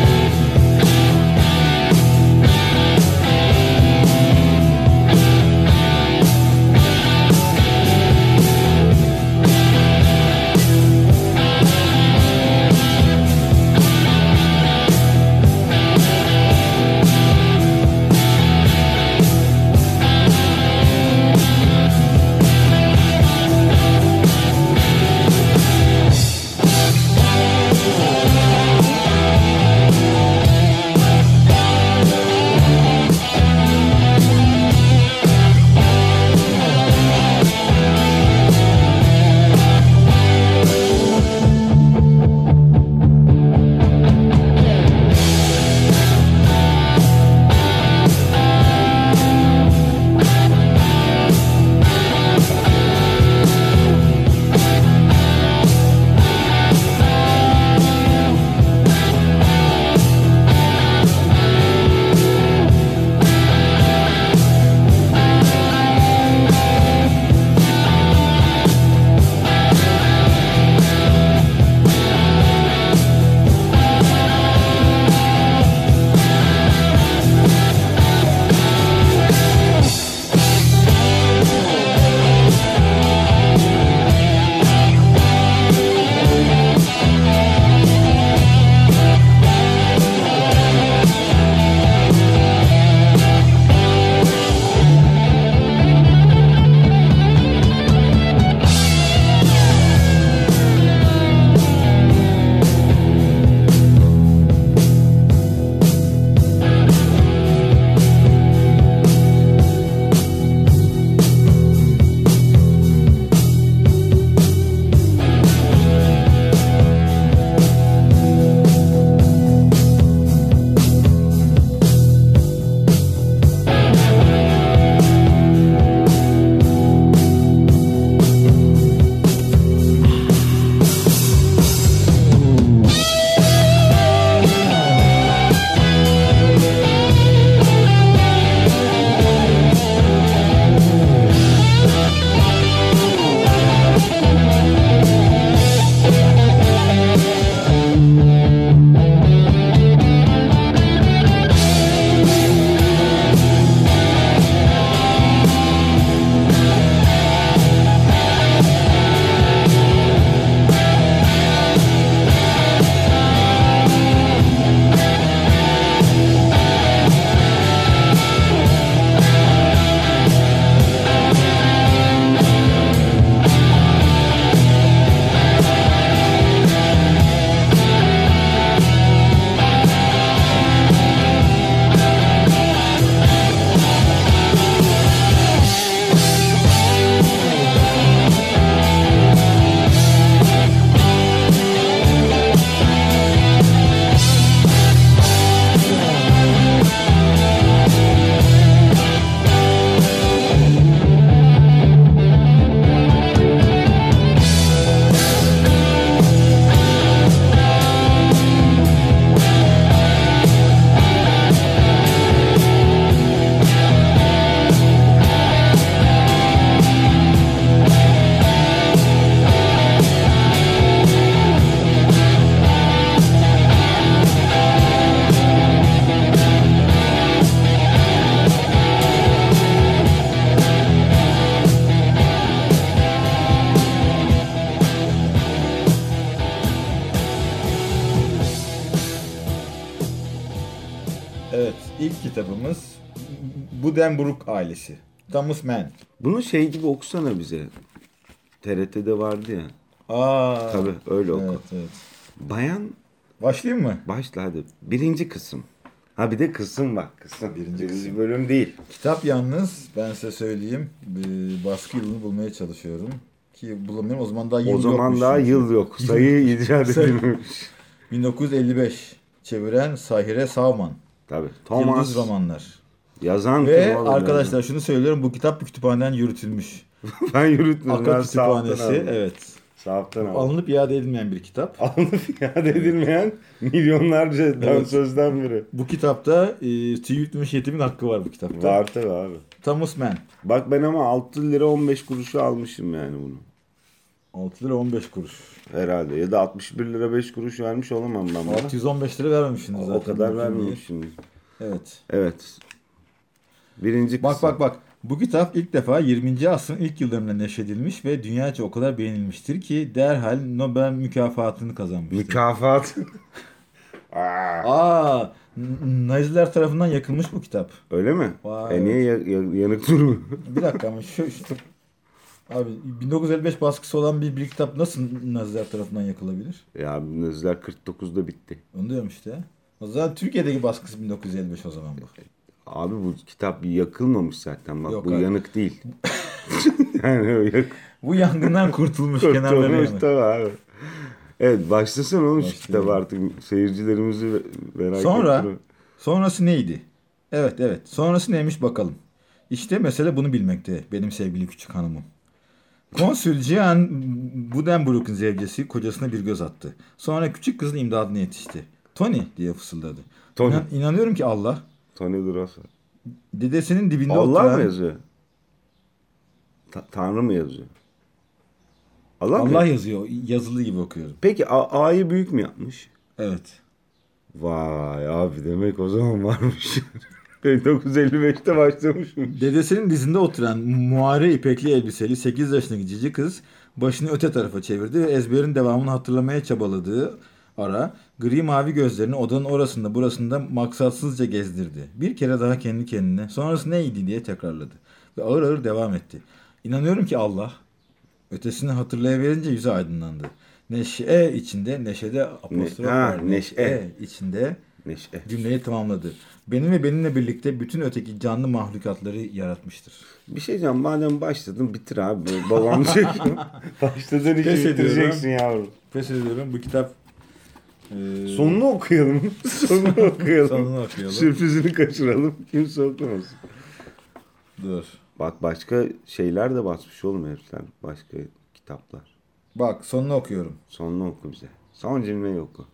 Evet, ilk kitabımız Buddenbrook ailesi. Thomas Mann. Bunu şey gibi okusana bize. T R T'de vardı ya. Aa. Tabii öyle oku. Evet, evet. Bayan Başlayayım mı? başla hadi. Birinci kısım. Ha bir de kısım bak. Kısım. Birinci Birinci kısım. bölüm değil. Kitap yalnız ben size söyleyeyim. Bir baskı yılını bulmaya çalışıyorum. Ki bulamıyorum. O zaman daha yıl O zaman yokmuş daha çünkü. yıl yok. Sayı icat edilmemiş. bin dokuz yüz elli beş. Çeviren Sahire Savman. Tabii. Thomas. Thomas Yıldız romanlar. yazan Ve kim oğlum arkadaşlar ya? şunu söylüyorum. Bu kitap bir kütüphaneden yürütülmüş. Ben yürütmedim. Akıl Ben sahaptan Kütüphanesi. aldım. Evet. Sahaptan aldım. Alınıp iade edilmeyen bir kitap. Alınıp iade edilmeyen milyonlarca Evet. sözden biri. Bu kitapta e, tüy yutmuş yetimin hakkı var bu kitapta. Var tabii abi. Thomas Mann. Bak ben ama altı lira on beş kuruşu almışım yani bunu. altı lira on beş kuruş. Herhalde. Ya da altmış bir lira beş kuruş vermiş olamam ben buna. altı yüz on beş lira vermemişsiniz zaten. O kadar vermemişim. Evet. Evet. Birinci Bak kısım. bak bak. Bu kitap ilk defa yirminci asrın ilk yıllarında neşredilmiş ve dünyaca o kadar beğenilmiştir ki derhal Nobel mükafatını kazanmıştır. Mükafat. Aa, Aa, N- Naziler tarafından yakılmış bu kitap. öyle mi? Vay, e niye ya- ya- yanık durmuyor? Bir dakika ama şu, şu abi bin dokuz yüz elli beş baskısı olan bir, bir kitap nasıl Naziler tarafından yakılabilir? Ya Naziler kırk dokuzda bitti. Onu diyorum işte. O zaman Türkiye'deki baskısı bin dokuz yüz elli beş o zaman bu. Abi bu kitap yakılmamış zaten. Bak Yok bu abi. yanık değil. yani o yak Bu yangından kurtulmuş kenarları kurtulmuş yanık. tabii abi. Evet başlasana oğlum şu Başlayalım. kitabı artık. Seyircilerimizi merak Sonra ettiriyor. sonrası neydi? Evet evet. Sonrası neymiş bakalım. İşte mesele bunu bilmekte benim sevgili küçük hanımım. Konsül Jean Buddenbrook'un zevcesi kocasına bir göz attı. Sonra küçük kızın imdadına yetişti. Tony diye fısıldadı. Tony. İnan, inanıyorum ki Allah Tony Dross. dedesinin dibinde Allah oturan... mı yazıyor? Ta- Tanrı mı yazıyor? Allah, mı Allah yazıyor? yazıyor. Yazılı gibi okuyorum. Peki A- A'yı büyük mü yapmış? Evet. Vay abi demek o zaman varmış. bin dokuz yüz elli beşte başlamış mı? Dedesinin dizinde oturan muare ipekli elbiseli sekiz yaşındaki cici kız başını öte tarafa çevirdi ve ezberin devamını hatırlamaya çabaladığı ara gri mavi gözlerini odanın orasında burasında maksatsızca gezdirdi. Bir kere daha kendi kendine sonrası neydi diye tekrarladı ve ağır ağır devam etti. İnanıyorum ki Allah ötesini hatırlayıverince yüzü aydınlandı. Neşe içinde neşede apostrof ha, var. neşe. Neşe içinde Neşe. cümleyi tamamladı. Benim ve benimle birlikte bütün öteki canlı mahlukatları yaratmıştır. Bir şey diyeceğim madem başladın bitir abi. Babam çekiyor. Başladın işi Pes ediyorum. bitireceksin yavrum. Pes ediyorum bu kitap e, Sonunu okuyalım. Sonunu okuyalım. sonunu okuyalım. Sürprizini kaçıralım. Kimse okumasın. Dur. Bak başka şeyler de basmış oğlum herifler. Başka kitaplar. Bak sonunu okuyorum. Sonunu oku bize. Son cümleyi oku.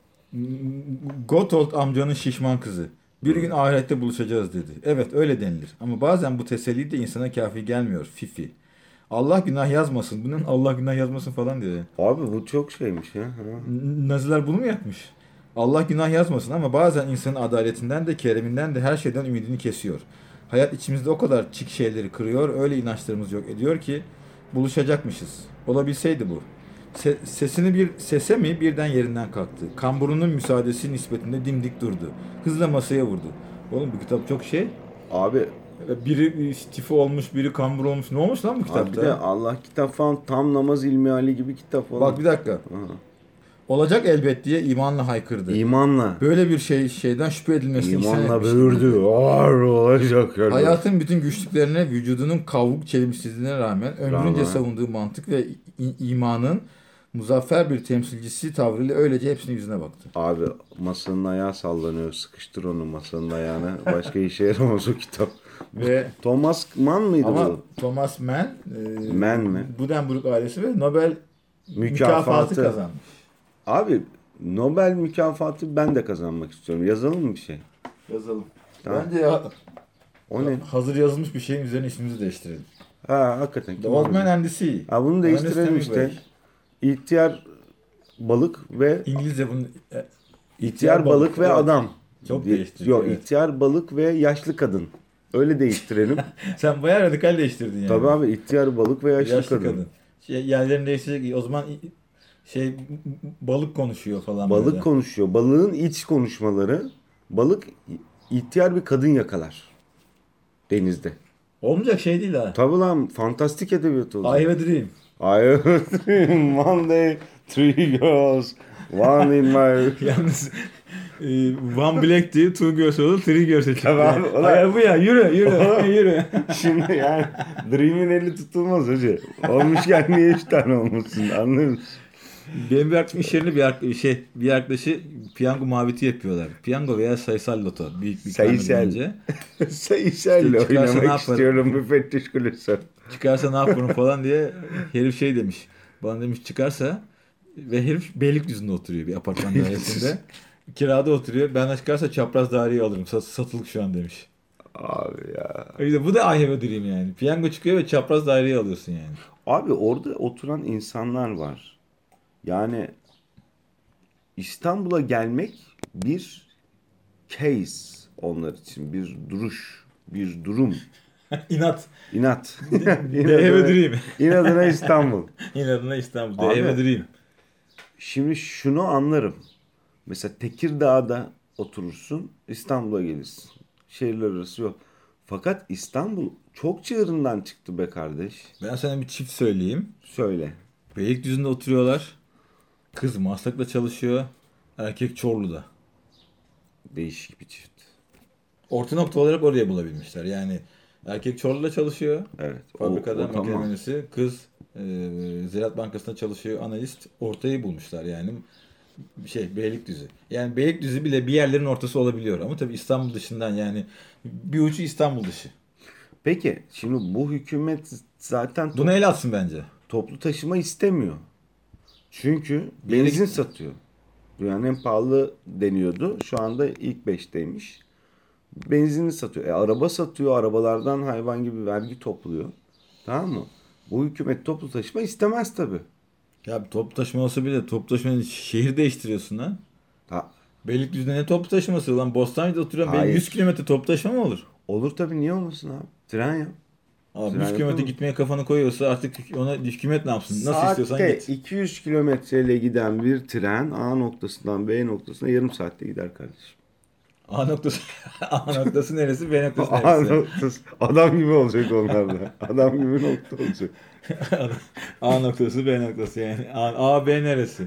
Gotthold amcanın şişman kızı. Bir gün ahirette buluşacağız dedi. Evet öyle denilir. Ama bazen bu teselli de insana kafi gelmiyor. Fifi. Allah günah yazmasın. Bunun Allah günah yazmasın falan diyor. Abi bu çok şeymiş ya. Ha. N- Naziler bunu mu yapmış? Allah günah yazmasın ama bazen insanın adaletinden de kereminden de her şeyden ümidini kesiyor. Hayat içimizde o kadar çik şeyleri kırıyor, öyle inançlarımız yok ediyor ki buluşacakmışız. Olabilseydi bu. Se- sesini bir sese mi birden yerinden kalktı. Kamburunun müsaadesi nispetinde dimdik durdu. Hızla masaya vurdu. Oğlum bu kitap çok şey. Abi, Biri stifi olmuş, biri kambur olmuş. Ne olmuş lan bu abi kitapta? bir de Allah kitap falan tam namaz ilmi hali gibi kitap falan. Bak bir dakika. Ha. Olacak elbet diye imanla haykırdı. İmanla. Böyle bir şey şeyden şüphe edilmesini ihsan İmanla etmiş. böğürdü. Ağır olacak. Yani. Hayatın bütün güçlüklerine, vücudunun kavruk çelimsizliğine rağmen ömrünce Rağmen. savunduğu mantık ve i- imanın muzaffer bir temsilcisi tavrıyla öylece hepsinin yüzüne baktı. Abi masanın ayağı sallanıyor. Sıkıştır onu masanın ayağına. Başka işe yaramaz o kitap. Ve Thomas Mann mıydı ama bu? Thomas Mann, e, Mann mi? Buddenbrook ailesi ve Nobel mükafatı, Mükafatı. kazanmış. Abi Nobel mükafatı ben de kazanmak istiyorum. Yazalım mı bir şey? Yazalım. Tamam. Bence ya, O ne? hazır yazılmış bir şeyin üzerine ismimizi değiştirelim. Ha hakikaten. The Kim Old aldı? Man and the Sea. Ha bunu değiştirelim Ernest işte. Hemingway. İhtiyar balık ve İngilizce bunun e, ihtiyar balık ve evet. adam. Çok Diye- değiştirdi, Yok evet. ihtiyar balık ve yaşlı kadın. Öyle değiştirelim. Sen bayağı radikal değiştirdin yani. Tabii abi ihtiyar balık ve yaşlı, Yaşlı kadın. kadın. Şey, yerlerini değiştirecek. O zaman i- şey balık konuşuyor falan. Balık böyle. konuşuyor. Balığın iç konuşmaları. Balık ihtiyar bir kadın yakalar. Denizde. Olmayacak şey değil ha. Tabi lan fantastik edebiyat oldu. I have a dream. I have a dream. One day three girls. One in my... Yalnız e, one black diye two girls oldu, three girls çıktı. Tamam, Yani, ulan- Ay bu ya yürü yürü yürü. Şimdi yani Dream'in eli tutulmaz hoca. Olmuşken niye üç tane olmasın anlıyor musun? Benim bir arkadaşım iş yerinde bir, ar- şey, bir arkadaşı piyango muhabbeti yapıyorlar. Piyango veya sayısal loto. Büyük bir Sayısal. karne önce. Sayısal İşte çıkarsa ne oynamak yaparım? istiyorum müfettiş kulesi. Çıkarsa ne yaparım falan diye herif şey demiş. Bana demiş çıkarsa ve herif Beylikdüzü'nde oturuyor bir apartman dairesinde. Kirada oturuyor. Ben de çıkarsa çapraz daireyi alırım. Sat, satılık şu an demiş. Abi ya. Öyle bu da I have a dream yani. Piyango çıkıyor ve çapraz daireyi alıyorsun yani. Abi orada oturan insanlar var. Yani İstanbul'a gelmek bir case onlar için. Bir duruş, bir durum. İnat. İnat. I have a dream. İnadına İstanbul. İnadına İstanbul. Abi- I have a dream. Şimdi şunu anlarım. Mesela Tekirdağ'da oturursun, İstanbul'a gelirsin. Şehirler arası yok. Fakat İstanbul çok çığırından çıktı be kardeş. Ben sana bir çift söyleyeyim. Söyle. Beylikdüzü'nde oturuyorlar. Kız Maslak'ta çalışıyor. Erkek Çorlu'da. Değişik bir çift. Orta nokta olarak oraya bulabilmişler. Yani erkek Çorlu'da çalışıyor. Evet. o- Fabrikada o makine tamam. mühendisi. Kız e, Ziraat Bankası'nda çalışıyor. Analist. Ortayı bulmuşlar yani. Şey Beylikdüzü. Yani Beylikdüzü bile bir yerlerin ortası olabiliyor. Ama tabii İstanbul dışından yani bir ucu İstanbul dışı. Peki şimdi bu hükümet zaten to- Buna el atsın bence. toplu taşıma istemiyor. Çünkü Bir yere benzin git- satıyor. Dünyanın en pahalı deniyordu. Şu anda ilk beşteymiş. Benzinini satıyor. E, araba satıyor. Arabalardan hayvan gibi vergi topluyor. Tamam mı? Bu hükümet toplu taşıma istemez tabii. Ya bir toplu taşıma olsa bile toplu taşıma şehir değiştiriyorsun lan. Ha, Beylikdüzü'nde ne toplu taşıması? Lan Bostancı'da oturuyorum. Benim Hayır. yüz kilometre toplu taşıma mı olur? olur tabii, niye olmasın abi? Tren yap. Abi Tren yüz kilometre yapalım. gitmeye kafanı koyuyorsa artık ona hükümet ne yapsın? Nasıl istiyorsan Saatte git. iki yüz kilometreyle giden bir tren A noktasından B noktasına yarım saatte gider kardeşim. A noktası A noktası neresi? B noktası A neresi? noktası. Adam gibi olacak onlar da. Adam gibi nokta olacak. A noktası B noktası yani. A, A B neresi?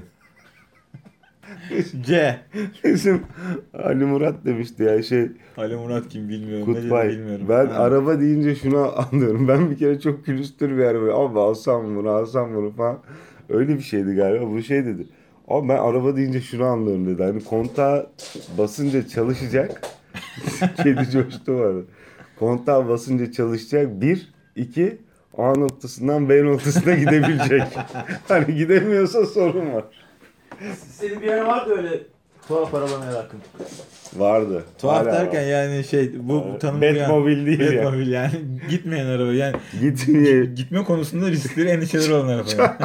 C. Bizim Ali Murat demişti ya şey Ali Murat kim bilmiyorum. Ne dedi Kutbay. bilmiyorum. Ben Ha. araba deyince şunu anlıyorum. Ben bir kere çok külüstür bir araba. Abi alsam bunu alsam bunu falan. Öyle bir şeydi galiba. Bu şey dedi. Abi ben araba deyince şunu anlıyorum dedi. Hani kontağa basınca çalışacak. Kedi coştu var. Kontağa basınca çalışacak. Bir, iki, A noktasından B noktasına gidebilecek. Hani gidemiyorsa sorun var. Senin bir yer vardı öyle tuhaf araba merakın. Vardı. Tuhaf Hala derken var. yani şey bu Evet. tanımı Batmobil değil ya. Batmobil yani. Gitmeyen araba yani. Gitmiyor. Gitme konusunda riskleri endişeleri olan araba. Yani.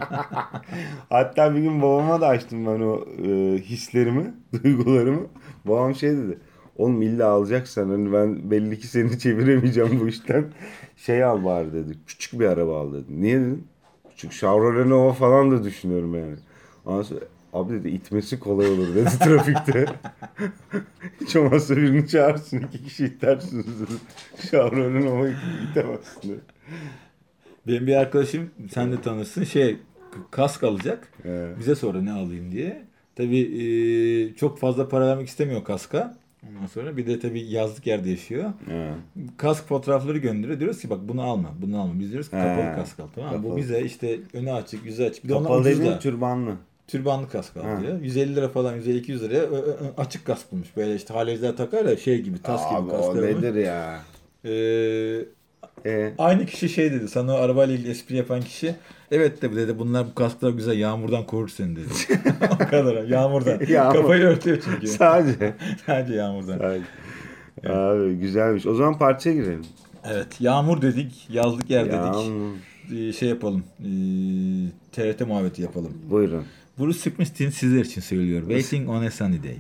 Hatta bir gün babama da açtım ben o e, hislerimi, duygularımı. Babam şey dedi. Oğlum illa alacaksan hani ben belli ki seni çeviremeyeceğim bu işten. Şey al bari dedi. Küçük bir araba al dedi. Niye dedim? Küçük Chevrolet Nova falan da düşünüyorum yani. Ondan sonra abi dedi itmesi kolay olur dedi trafikte. Hiç olmazsa birini çağırsın, iki kişi itersiniz dedi. Chevrolet Nova itemezsin dedi. Benim bir arkadaşım sen de tanırsın şey kask alacak. Evet. Bize sonra ne alayım diye. Tabii e, çok fazla para vermek istemiyor kaska. Ondan sonra bir de tabii yazlık yerde yaşıyor. Evet. Kask fotoğrafları gönderiyor. Diyoruz ki bak bunu alma, bunu alma. Biz diyoruz ki kapalı He, kask al tamam mı? Bu kapalı. bize işte önü açık, yüzü açık. Bir de ona Kapalı ucuz dediğin da. türbanlı. Türbanlı kask al Ha. diyor. yüz elli lira falan, yüz elli iki yüz liraya ö- ö- ö- açık kask bulmuş. Böyle işte haleciler takar ya şey gibi, tas Abi gibi o kasklar olmuş. nedir ya? Ee, E, Aynı kişi şey dedi. Sana o arabayla ilgili espri yapan kişi. Evet de dedi bunlar bu kasklar güzel yağmurdan korur seni dedi. O kadar. Yağmurdan. Yağmur. Kafayı örtüyor çünkü. sadece. Sadece yağmurdan. sadece. Abi güzelmiş. O zaman parçaya girelim. Evet. Yağmur dedik. Yazlık yer dedik. Yağmur. Ee, şey yapalım. Ee, T R T muhabbeti yapalım. Buyurun. Bruce Springsteen sizler için söylüyor. Waiting on a Sunny Day.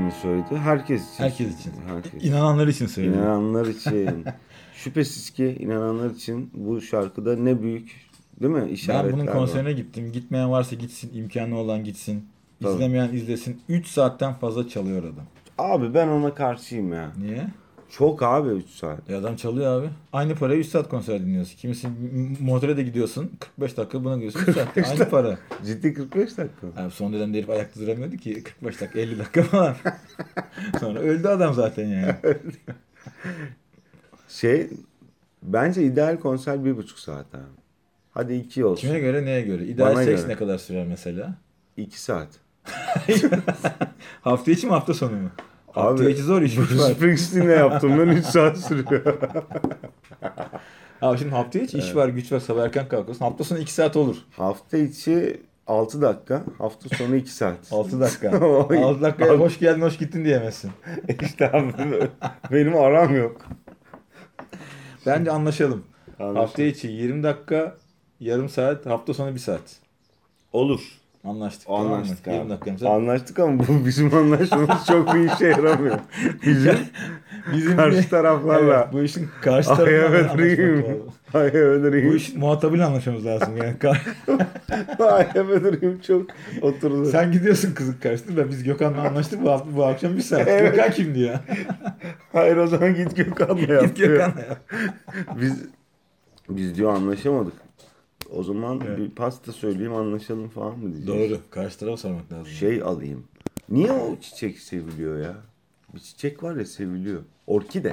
mi söyledi? Herkes için. Herkes için. Herkes. İnananlar için söylüyorum. İnananlar için. Şüphesiz ki inananlar için bu şarkıda ne büyük, değil mi? İşaretler Ben bunun var. konserine gittim. Gitmeyen varsa gitsin, imkanı olan gitsin. Tabii. İzlemeyen izlesin. üç saatten fazla çalıyor adam. Abi ben ona karşıyım ya. Niye? Çok abi üç saat. E adam çalıyor abi. Aynı paraya üç saat konser dinliyorsun. Kimisi motora da gidiyorsun. kırk beş dakika buna gidiyorsun. üç saat. Aynı para. Ciddi kırk beş dakika. Abi son dönemde herif ayakta duramıyordu ki. kırk beş dakika, elli dakika falan. Sonra öldü adam zaten yani. Şey, bence ideal konser bir buçuk saat abi. Hadi iki olsun. Kime göre neye göre? İdeal Bana seks göre. ne kadar sürer mesela? İki saat. Hafta içi mi hafta sonu mu? Hafta Abi, içi zor iş. Bruce var. Springsteen'le yaptım ben üç saat sürüyor. Abi şimdi hafta içi iş var, güç var, sabah erken kalkıyorsun. Hafta sonu iki saat olur. Hafta içi altı dakika, hafta sonu iki saat. altı dakika. Oy. altı dakikaya hoş geldin, hoş gittin diyemezsin. İşte abi benim aram yok. Bence anlaşalım. Anlaşıldı. Hafta içi yirmi dakika, yarım saat, hafta sonu bir saat. Olur. Anlaştık. Anlaştık tamam mı? abi. yirmi dakika mesela. Anlaştık ama bu bizim anlaşmamız çok bir işe yaramıyor. Bizim Bizim karşı bir- taraflarla Evet, bu işin karşı I have tarafıyla a anlaşmak dream. lazım. I have a dream. Bu işin muhatabıyla anlaşmamız lazım yani. Kar- I have a dream çok oturdu. Sen gidiyorsun kızın karşısına da biz Gökhan'la anlaştık bu, hafta, bu akşam bir saat. Evet. Gökhan kimdi ya? Hayır o zaman git Gökhan'la yap. Git Gökhan'la ya. Biz biz diyor anlaşamadık. O zaman Evet. bir pasta söyleyeyim anlaşalım falan mı diyeceğiz? Doğru. Karşı tarafa sormak lazım. Şey alayım. Niye o çiçek seviliyor ya? Bir çiçek var ya seviliyor. Orkide.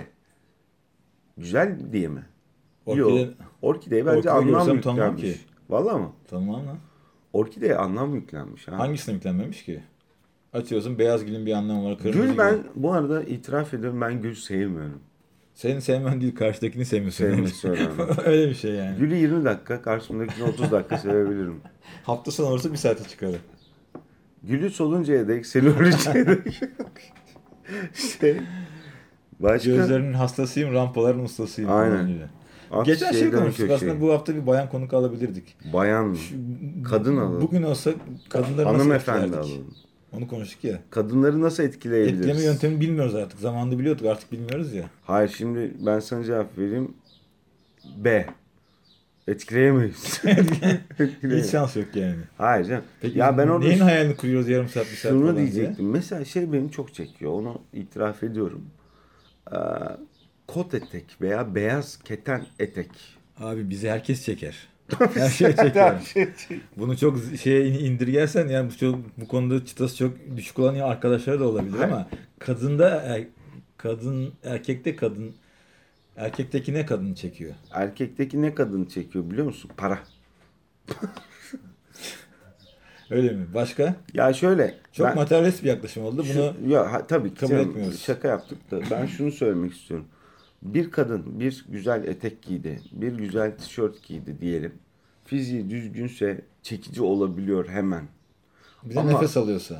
Güzel diye mi? Orkide- Yok. Orkideye bence Orkide anlam görsem tanımam yüklenmiş. ki. Vallahi mı? Tamam lan. Orkideye anlam yüklenmiş. Ha. Hangisine yüklenmemiş ki? Açıyorsun beyaz gülün bir anlamı var. Kırmızı Gül gül. ben bu arada itiraf ediyorum ben gül sevmiyorum. Senin sevmen değil karşıdakini sevmiyorsun. Sevmesi önemli. Öyle bir şey yani. Gülü yirmi dakika karşımdakini otuz dakika sevebilirim. Hafta sonu olursa bir saate çıkarır. Gülü soluncaya dek, seni ölünceye dek. şey, başka... Gözlerinin hastasıyım, rampaların ustasıyım. Aynen. falan gibi. At Geçen şey şeyden konuştuk. köşeye. Aslında bu hafta bir bayan konuk alabilirdik. Bayan mı? Kadın alalım. Bugün olsa kadınları nasıl Hanımefendi etkilerdik? alalım. Onu konuştuk ya. Kadınları nasıl etkileyebiliriz? Etkileme yöntemini bilmiyoruz artık. Zamanında biliyorduk, artık bilmiyoruz ya. Hayır şimdi ben sana cevap vereyim. B. Etkileyemeyiz. Hiç Etkileyemeyiz. şans yok yani. Hayır canım. Peki ya ben orada neyin hayalini kuruyoruz yarım saat, bir saat şunu falan diye? diyecektim. Mesela şey beni çok çekiyor. Onu itiraf ediyorum. Ee, kot etek veya beyaz keten etek. Abi bizi herkes çeker. Her şey çeker. Bunu çok şeye indirgersen yani bu, çok, bu konuda çıtası çok düşük olan ya arkadaşlar da olabilir ama kadında er- kadın erkekte kadın erkekteki ne kadını çekiyor? Erkekteki ne kadın çekiyor biliyor musun? Para. Öyle mi? Başka? Ya şöyle. Çok ben- materyalist bir yaklaşım oldu. Bunu Şu- ya ha, tabii ki kabul canım, etmiyoruz. şaka yaptık da ben şunu söylemek istiyorum. Bir kadın bir güzel etek giydi, bir güzel tişört giydi diyelim. Fiziği düzgünse çekici olabiliyor hemen. bize Ama- nefes alıyorsa.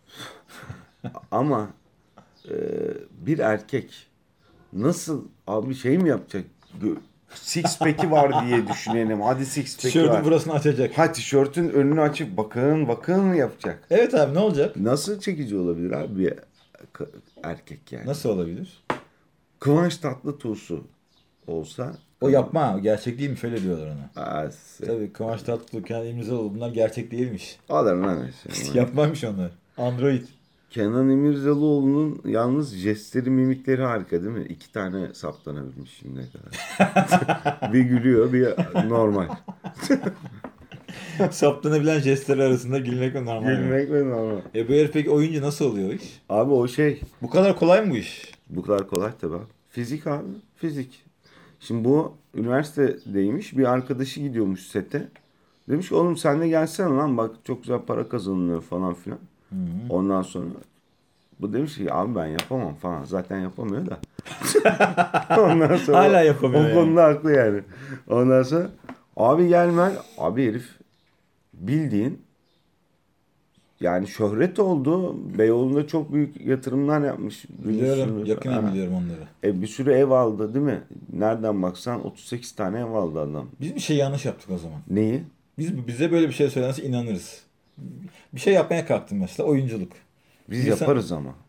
Ama e, bir erkek nasıl abi şey mi yapacak? Gö- Six pack'i var diye düşünelim. Hadi six pack'i Tişörtün var. burasını açacak. Ha tişörtün önünü açıp bakın bakın yapacak. Evet abi ne olacak? Nasıl çekici olabilir abi bir ka- erkek yani? Nasıl olabilir? Kıvanç Tatlıtuğ'su olsa O yapma. O gerçek değilmiş. Öyle diyorlar ona. Aa, Tabii Kıvanç Tatlıtuğ, Kenan İmirzalıoğlu bunlar gerçek değilmiş. alır lan şey. Yapmamış onlar. Android. Kenan İmirzalıoğlu'nun yalnız jestleri, mimikleri harika değil mi? İki tane saptanabilmiş şimdiye kadar. bir gülüyor, bir normal. Saptanabilen jestler arasında gülmek ve normal. Gülmek ve normal. E bu herif peki oyuncu nasıl oluyor o iş? Abi o şey, Bu kadar kolay mı bu iş? bu kadar kolay tabii abi. Fizik abi, fizik. Şimdi bu üniversitedeymiş, bir arkadaşı gidiyormuş sete. Demiş ki oğlum sen de gelsene lan bak çok güzel para kazanılıyor falan filan. Ondan sonra bu demiş ki abi ben yapamam falan. Zaten yapamıyor da. Ondan sonra Hala yapamıyor o yani. konuda haklı yani. Ondan sonra abi gelme. Abi herif bildiğin yani şöhret oldu. Beyoğlu'nda çok büyük yatırımlar yapmış. Biliyorum. Biliyorsunuz. Yakinen Ha. biliyorum onları. E, bir sürü ev aldı değil mi? Nereden baksan otuz sekiz tane ev aldı adam. Biz bir şey yanlış yaptık o zaman. Neyi? Biz bize böyle bir şey söylenirse inanırız. Bir şey yapmaya kalktım mesela oyunculuk. Biz İnsan- yaparız ama.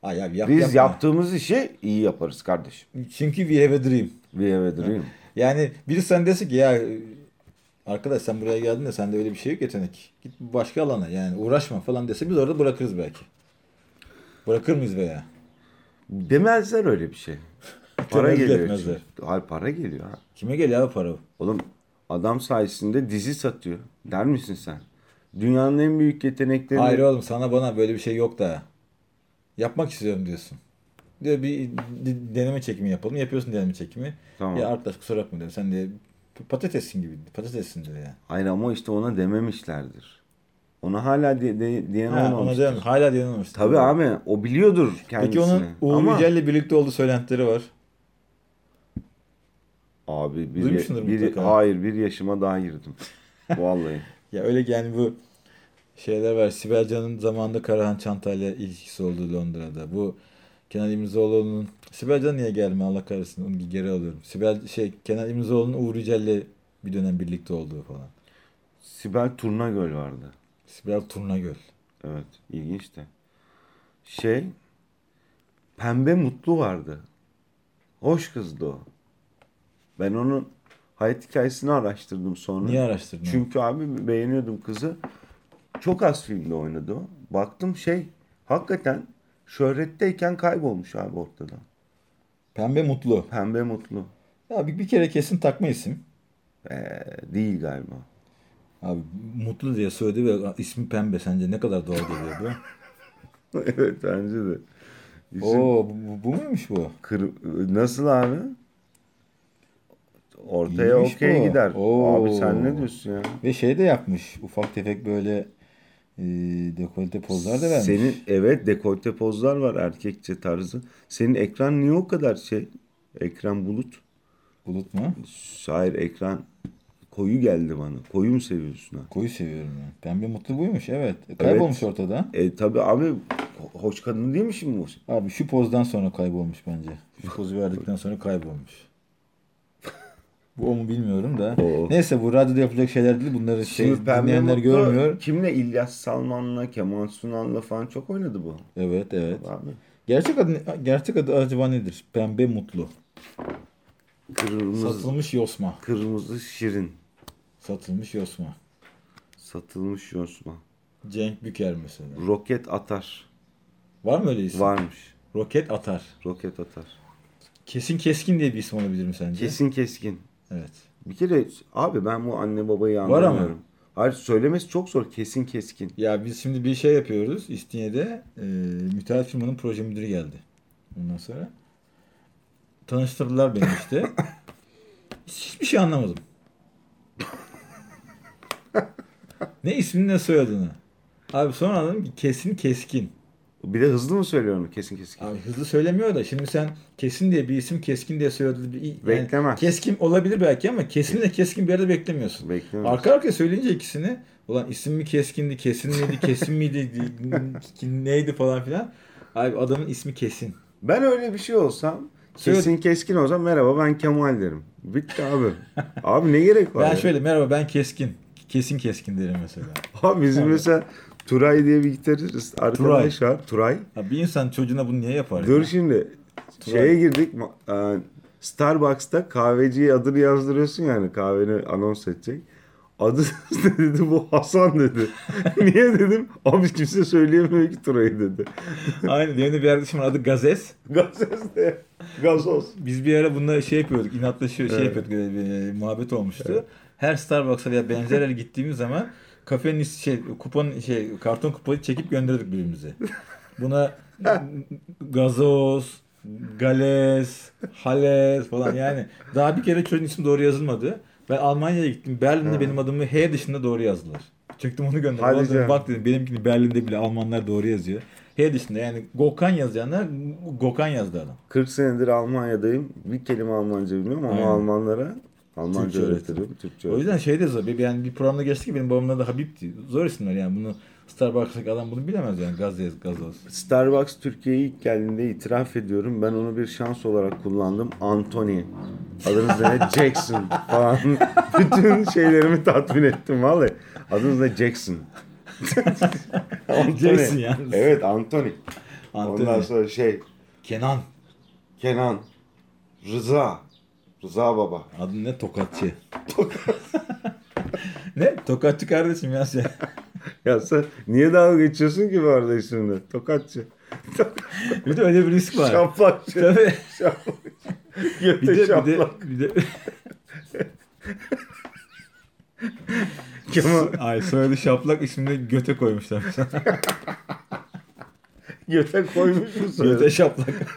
Ay abi yap, Biz yapma. yaptığımız işi iyi yaparız kardeşim. Çünkü we have a dream. We have a dream. Yani biri sen desin ki ya arkadaş sen buraya geldin de sende öyle bir şey yok yetenek. Git başka alana yani uğraşma falan dese biz orada bırakırız belki. Bırakır mıyız veya? Demezler öyle bir şey. Para Tenezzül geliyor. etmezler. çünkü. Hayır, para geliyor. Ha. Kime geliyor abi para? Oğlum adam sayesinde dizi satıyor. Der misin sen? Dünyanın en büyük yetenekleri... Hayır oğlum sana bana böyle bir şey yok da. Yapmak istiyorum diyorsun. Diyor bir d- deneme çekimi yapalım. Yapıyorsun deneme çekimi. Tamam. Ya arkadaş kusura bakma diyor. Sen de patatessin gibi. Patatessin diyor ya. Hayır ama işte ona dememişlerdir. Ona hala de, de, diyen Ha, ona olmamıştır. diyorum, hala diyememiştir. Tabii abi o biliyordur kendisini. Peki onun Uğur ama... Yücel'le birlikte olduğu söylentileri var. Abi bir, Duymuşsundur bir, mutlaka. hayır bir yaşıma daha girdim. Vallahi. Ya öyle yani bu şeyler var. Sibel Can'ın zamanında Karahan Çantay'la ilişkisi olduğu Londra'da. Bu Kenan İmirzalıoğlu'nun Sibel Can niye gelme Allah kahretsin onu geri alıyorum. Sibel şey Kenan İmirzalıoğlu'nun Uğur Yücel'le bir dönem birlikte olduğu falan. Sibel Turnagöl vardı. Sibel Turnagöl. Evet, ilginç de. Şey, Pembe Mutlu vardı. Hoş kızdı o. Ben onun hayat hikayesini araştırdım sonra. Niye araştırdın? Çünkü abi beğeniyordum kızı. Çok az filmde oynadı o. Baktım şey, hakikaten şöhretteyken kaybolmuş abi ortadan. Pembe Mutlu. Pembe Mutlu. Ya bir, bir kere kesin takma isim. Ee, değil galiba. Abi Mutlu diye söyledi ve ismi Pembe. Sence ne kadar doğal geliyor bu? Evet bence de. İsim- Oo bu, bu, bu muymuş bu? Kır- Nasıl abi? Ortaya İyiymiş okey bu. gider. Oo. Abi sen ne diyorsun ya? Ve şey de yapmış. Ufak tefek böyle e, dekolte pozlar da vermiş. Senin evet dekolte pozlar var erkekçe tarzı. Senin ekran niye o kadar şey? Ekran bulut. Bulut mu? Şair ekran koyu geldi bana. Koyu mu seviyorsun ha? Koyu seviyorum ya. Pembe Mutlu buymuş evet. Kaybolmuş ortada. E tabi abi ho- hoş kadın değil mi şimdi bu? Abi şu pozdan sonra kaybolmuş bence. Şu pozu verdikten sonra kaybolmuş. Bu o mu bilmiyorum da. O. Neyse bu radyoda yapılacak şeyler değil. Bunları şey, Şimdi Pembe dinleyenler Mutlu görmüyor. kimle? İlyas Salman'la, Kemal Sunal'la falan çok oynadı bu. Evet evet. Abi. Gerçek adı gerçek adı acaba nedir? Pembe Mutlu. Kırmızı, Satılmış Yosma. kırmızı şirin. Satılmış Yosma. Satılmış yosma. Cenk Büker mesela. Roket atar. Var mı öyle isim? Varmış. Roket Atar. Roket atar. Kesin Keskin diye bir isim olabilir mi sence? Kesin keskin. Evet. Bir kere abi ben bu anne babayı Var ama. anlamıyorum. Hayır söylemesi çok zor. Kesin keskin. Ya biz şimdi bir şey yapıyoruz. İstinye'de e, müteahhit firmanın proje müdürü geldi. Ondan sonra tanıştırdılar beni işte. Hiçbir şey anlamadım. Ne ismini ne soyadını. Abi sonra anladım ki kesin keskin. Bir de hızlı mı söylüyor onu? Kesin keskin. Abi hızlı söylemiyor da şimdi sen kesin diye bir isim keskin diye söyledi. Bir, yani Beklemez. Keskin olabilir belki ama kesinle keskin bir yerde beklemiyorsun. Beklemez. Arka arkaya söyleyince ikisini ulan isim mi keskindi, kesin miydi, kesin miydi, neydi falan filan. Abi adamın ismi kesin. Ben öyle bir şey olsam Söyle- kesin keskin olsam merhaba ben Kemal derim. Bitti abi. Abi ne gerek var? Ben ya? şöyle merhaba ben keskin. Kesin keskin derim mesela. Abi bizim mesela Turay diye bir gitarist arkadaş var. Turay. Ya bir insan çocuğuna bunu niye yapar? Dur ya? şimdi. Turay. Şeye girdik. ma- e, Starbucks'ta kahveciye adını yazdırıyorsun yani kahveni anons edecek. Adı ne dedi bu Hasan dedi. Niye dedim? Abi kimse söyleyemiyor ki Turay'ı dedi. Aynen. Benim bir arkadaşım var, adı Gazes. Gazoz ne? Gazoz. Biz bir ara bununla şey yapıyorduk. İnatlaşıyor şey Evet. yapıyorduk. e, muhabbet olmuştu. Her Starbucks'a veya benzer yere gittiğimiz zaman kafenin is- şey kupon şey karton kuponu çekip gönderdik birbirimize. Buna gazoz, gales, hales falan yani daha bir kere çocuğun ismi doğru yazılmadı. Ben Almanya'ya gittim. Berlin'de Ha. benim adımı H dışında doğru yazdılar. Çektim onu gönderdim. Hadi Ondan sonra canım. bak dedim benimkini Berlin'de bile Almanlar doğru yazıyor. H dışında yani Gökhan yazacağına Gökhan yazdı adam. kırk senedir Almanya'dayım. Bir kelime Almanca bilmiyorum ama Aynen. Almanlara Almanca Türkçe öğretirim. Türkçe O yüzden şey de zor. Bir- Yani bir programda geçti ki benim babamın adı Habib'ti. Zor isimler yani bunu Starbucks'taki adam bunu bilemez yani gazez, gazoz. Starbucks Türkiye'ye ilk geldiğinde itiraf ediyorum. Ben onu bir şans olarak kullandım. Anthony. Adınız ne? Jackson falan. Bütün şeylerimi tatmin ettim vallahi. Adınız ne? Jackson. Anthony. Jackson yalnız. Evet Anthony. Anthony. Ondan sonra şey Kenan. Kenan, Rıza, Rıza Baba. Adı ne? Tokatçı. Ne? Tokatçı kardeşim ya sen. Ya sen niye dalga geçiyorsun ki bu arada isimle? Tokatçı. Bir de öyle bir risk var. Şaplakçı. Tabii. Şaplakçı. Bir Göte de, bir de, şaplak. bir de... Kemal Ay soyadı şaplak, ismini göte koymuşlar. göte koymuş mu soyadı? Göte şaplak.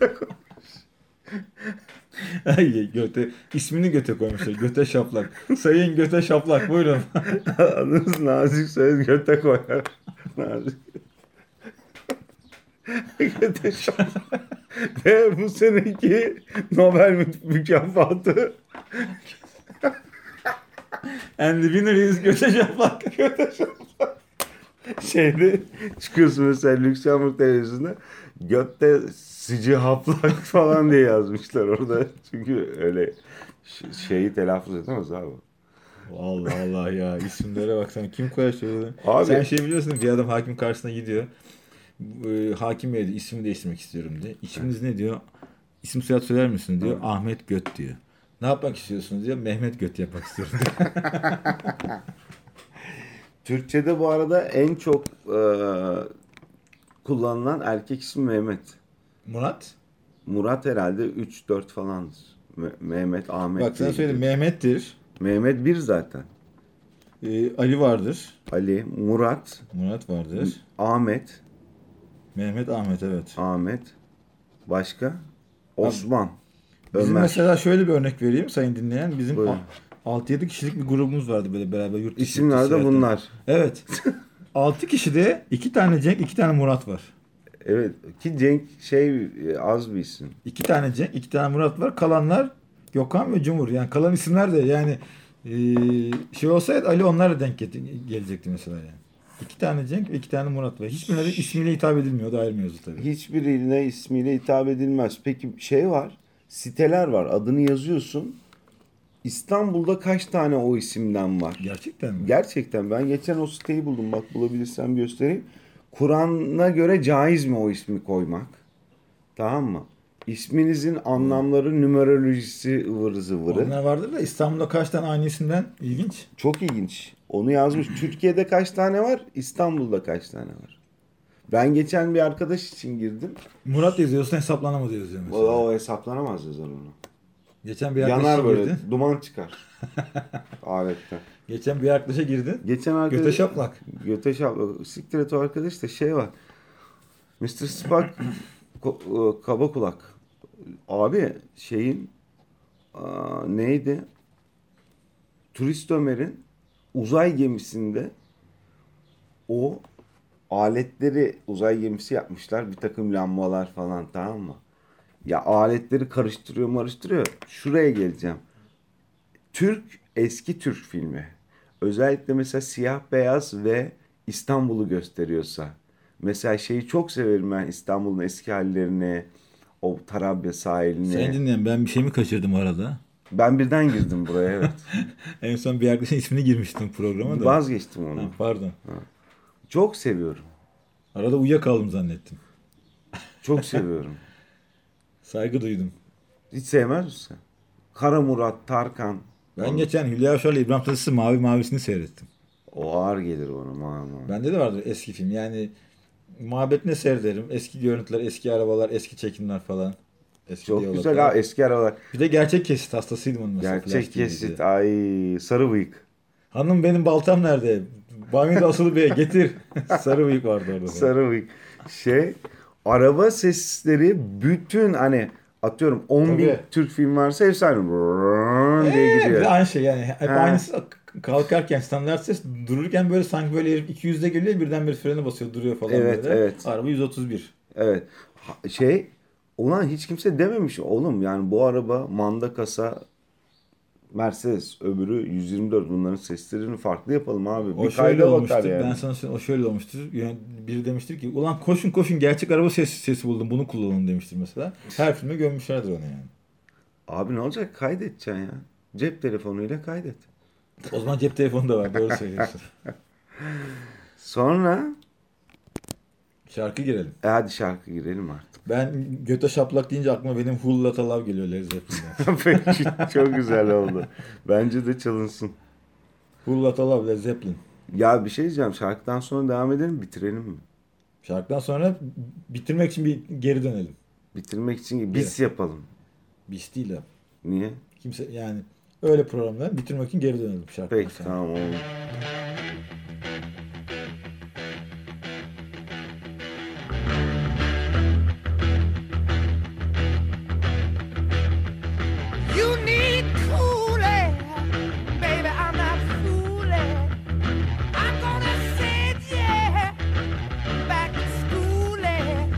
Ay göte. İsmini göte koymuşlar. Göte şaplak. Sayın Göte Şaplak buyurun. Adınız nazik soyadı göte koyar. Nazik. Göte şaplak. Ve bu seneki Nobel mü- mükafatı And the winner is Göte Şaplak. göte şaplak. Şeyde çıkıyorsun mesela Lüksemburg televizyonunda götte sıcı haplak falan diye yazmışlar orada. Çünkü öyle ş- şeyi telaffuz edemez abi. Allah Allah ya, isimlere baksana, kim koyar şöyle. Abi- Sen şey biliyorsun, bir adam hakim karşısına gidiyor. Ee, hakim bey diyor, ismimi değiştirmek istiyorum diye. İsminiz ne diyor? İsim soyad söyler misin diyor. Ahmet Göt diyor. Ne yapmak istiyorsunuz diyor. Mehmet Göt yapmak istiyorum diyor. Türkçe'de bu arada en çok e, kullanılan erkek ismi Mehmet. Murat. Murat herhalde üç dört falandır. Me- Mehmet, Ahmet. Bak sana diye söyleyeyim, gidiyor. Mehmet'tir. Mehmet bir zaten. Ee, Ali vardır. Ali, Murat, Murat vardır. Ahmet, Mehmet, Ahmet, evet. Ahmet. Başka? Osman. Bizim Ömer. mesela şöyle bir örnek vereyim sayın dinleyen. Bizim Buyurun. altı yedi kişilik bir grubumuz vardı böyle beraber yurt dışı. İsimler yurt de dışı seyahatler. bunlar. Evet. altı kişide iki tane Cenk, iki tane Murat var. Evet ki Cenk şey e, az bir isim. İki tane Cenk, iki tane Murat var. Kalanlar Gökhan ve Cumhur. Yani kalan isimler de yani e, şey olsaydı Ali onlarla denk get- gelecekti mesela yani. İki tane Cenk ve iki tane Murat var. Hiçbirine de ismiyle hitap edilmiyor. O da ayrı mevzu tabii. Hiçbirine ismiyle hitap edilmez. Peki şey var. Siteler var. Adını yazıyorsun. İstanbul'da kaç tane o isimden var? Gerçekten mi? Gerçekten ben geçen o siteyi buldum. Bak bulabilirsem göstereyim. Kur'an'a göre caiz mi o ismi koymak? Tamam mı? İsminizin anlamları, numerolojisi ıvırı zıvırı. Onlar vardır da İstanbul'da kaç tane aynı isimden? İlginç. Çok ilginç. Onu yazmış. Türkiye'de kaç tane var? İstanbul'da kaç tane var? Ben geçen bir arkadaş için girdim. Murat yazıyorsun, hesaplanamadı yazıyor O, mesela. o hesaplanamaz yazar onu. Geçen bir Yanar arkadaşa böyle. girdin. Duman çıkar. Aletten. Geçen bir arkadaşa girdin. Geçen arkadaş... Göte şaplak. Göte şaplak. Siktir et o arkadaş da şey var. mister Spock ko- kaba kulak. Abi şeyin aa, neydi? Turist Ömer'in uzay gemisinde o aletleri uzay gemisi yapmışlar. Bir takım lambalar falan, tamam mı? Ya aletleri karıştırıyor marıştırıyor. Şuraya geleceğim. Türk, eski Türk filmi. Özellikle mesela siyah beyaz ve İstanbul'u gösteriyorsa. Mesela şeyi çok severim ben, İstanbul'un eski hallerini, o Tarabya sahilini. Sen dinleyen, ben bir şey mi kaçırdım arada? Ben birden girdim buraya, evet. En son bir arkadaşın ismini girmiştim programa da. Vazgeçtim onu. Ha, pardon. Çok seviyorum. Arada uyuyakaldım zannettim. Çok seviyorum. Saygı duydum. Hiç sevmez misin? Kara Murat, Tarkan. Ben geçen Hülya Avşar'la İbrahim Tatlıses'in Mavi Mavisi'ni seyrettim. O ağır gelir bana. Mama. Bende de vardır eski film. Yani muhabbetini seyrederim. Eski görüntüler, eski arabalar, eski çekimler falan. Eski Çok diyaloglar. güzel ha, eski arabalar. Bir de gerçek kesit hastasıydım onun mesela. Gerçek Flash T V'de. kesit. Ay sarı bıyık. Hanım benim baltam nerede? Banyoda asılı bey getir. Sarı bıyık vardı orada. falan. Sarı bıyık. Şey, araba sesleri bütün hani atıyorum on bin Tabii. Türk film varsa hepsi aynı. Vrrrn diye Ee, bir gidiyor. de aynı şey yani. Hep Ha. aynısı kalkarken standart ses, dururken böyle sanki böyle herif iki yüzde geliyor, birden bir frene basıyor duruyor falan Evet, böyle. evet. Araba yüz otuz bir. Evet. Ha- Şey, ulan hiç kimse dememiş oğlum yani bu araba manda kasa Mercedes, öbürü yüz yirmi dört, bunların seslerini farklı yapalım abi. O Bir şöyle kayda olmuştur. bakar yani. Ben sana söyleyeyim, o şöyle olmuştur. Yani biri demiştir ki ulan koşun koşun gerçek araba sesi, sesi buldum, bunu kullanın demiştir mesela. Her filme gömmüşlerdir onu yani. Abi ne olacak, kaydedeceksin ya. Cep telefonuyla kaydet. O zaman cep telefonu da var, doğru söylüyorsun. Sonra Şarkı girelim. E hadi şarkı girelim artık. Ben göte şaplak deyince aklıma benim Hullata Love geliyor Led Zeppelin'den. Peki, çok güzel oldu. Bence de çalınsın. Hullata Love Led Zeppelin. Ya bir şey diyeceğim. Şarkıdan sonra devam edelim, bitirelim mi? Şarkıdan sonra bitirmek için bir geri dönelim. Bitirmek için biz yapalım. Biz değil abi. Niye? Kimse yani öyle programlar bitirmek için geri dönelim şarkıdan Peki sonra. tamam oldu. You need cooling, baby. I'm not fooling. I'm gonna send you back to schooling,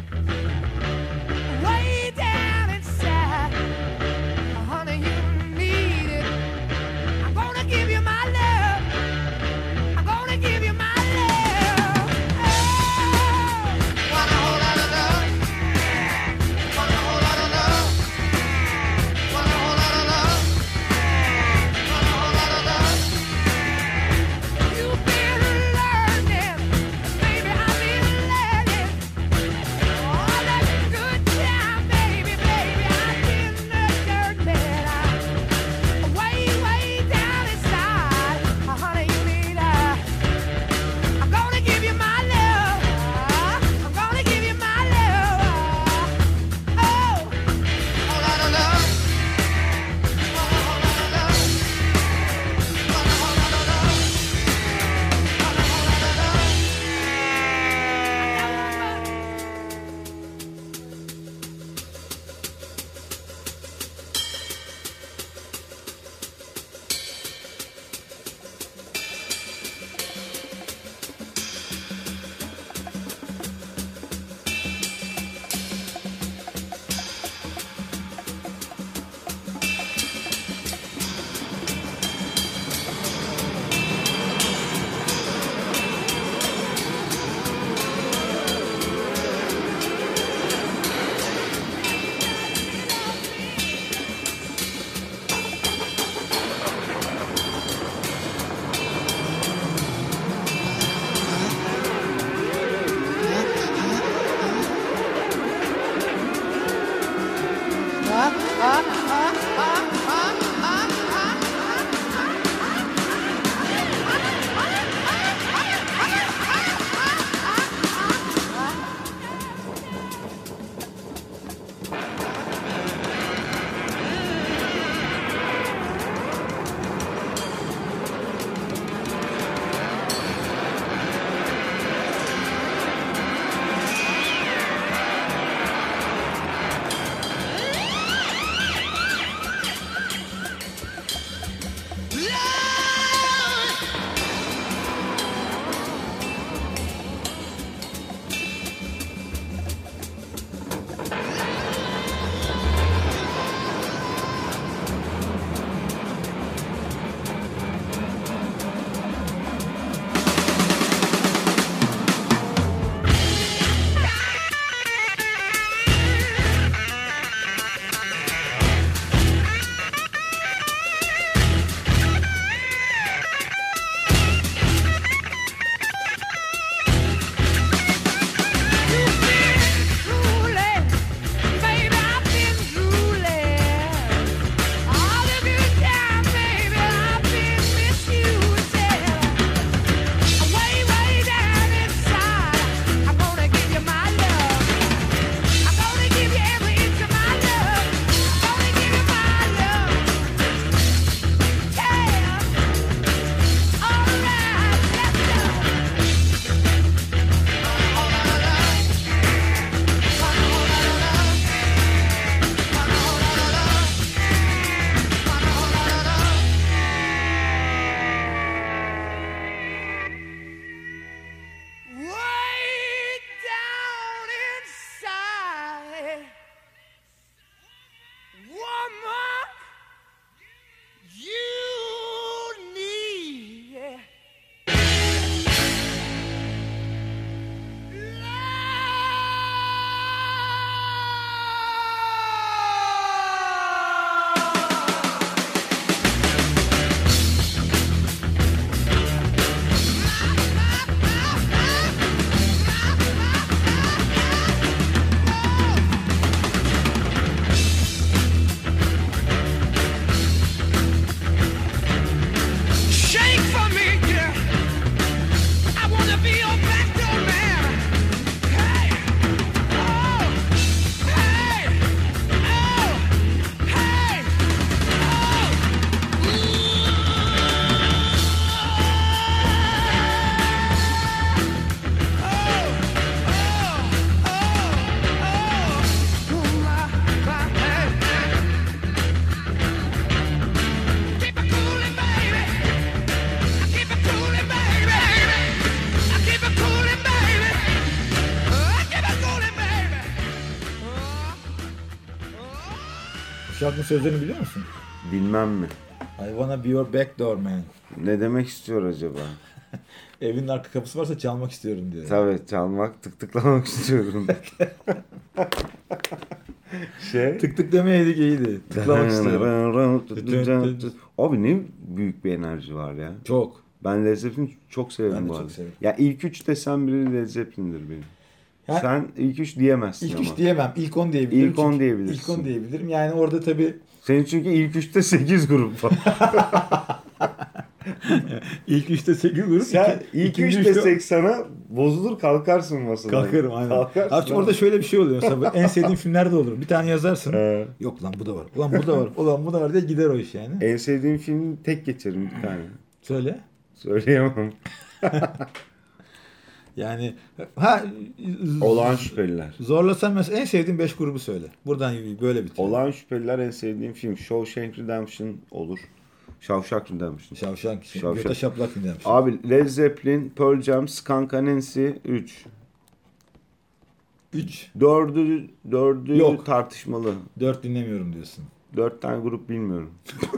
way down inside. Honey, you need it. I'm gonna give you my love. I'm gonna give you my love. Oh, want a whole lot of love. Want a whole lot of love. Want a whole lot of love. Want a whole lot of love. You've been learning, baby. I've been learning. All that good time, baby, baby. I've been learning. I'm way, way down inside. Honey, you need a. I'm gonna give you my love. I'm gonna give you my love. Oh, whole lot of love. Want a whole lot of love. Want a whole lot of love. Want a whole lot of love. şarkının sözlerini biliyor musun? Bilmem mi? I wanna be your backdoor man. Ne demek istiyor acaba? Evinin arka kapısı varsa çalmak istiyorum diyor. Tabii çalmak, tık tıklamak istiyorum. şey. Tık tık demeyeydik iyiydi. Tıklamak istiyorum. Abi ne büyük bir enerji var ya. Çok. Ben Led Zeppelin çok severim Ben de bu çok arada. severim. Ya ilk üç desem biri Led Zeppelin'dir benim. Ya- Sen ilk üç diyemezsin İlk ama. üç diyemem. İlk on diyebilirim. İlk on Çünkü- diyebilirsin. İlk on diyebilirim. Yani orada tabii Senin çünkü ilk üçte sekiz grup var. ilk üçte sekiz grup. Sen iki- ilk ikinci üç üçte- desek sana bozulur kalkarsın masadan. Kalkarım aynen. Kalkarsın Abi ama. orada şöyle bir şey oluyor. Mesela en sevdiğim filmlerde olur. Bir tane yazarsın. Ee, Yok lan bu da var. Ulan bu da var. Ulan bu da var diye gider o iş yani. en sevdiğim film tek geçerim bir tane. Söyle. Söyleyemem. Yani ha z- Olağan Şüpheliler. zorlasan mesela en sevdiğin beş grubu söyle. Buradan böyle bitiyor. Olağan Şüpheliler en sevdiğim film. Shawshank Redemption olur. Shawshank Redemption. Şavşan, Şavşan. Göte şaplak mı demiş. Abi Led Zeppelin, Pearl Jam, Skunk Anansi üç. üç. Dördü, dördü Yok. tartışmalı. dört dinlemiyorum diyorsun. Dört tane grup bilmiyorum.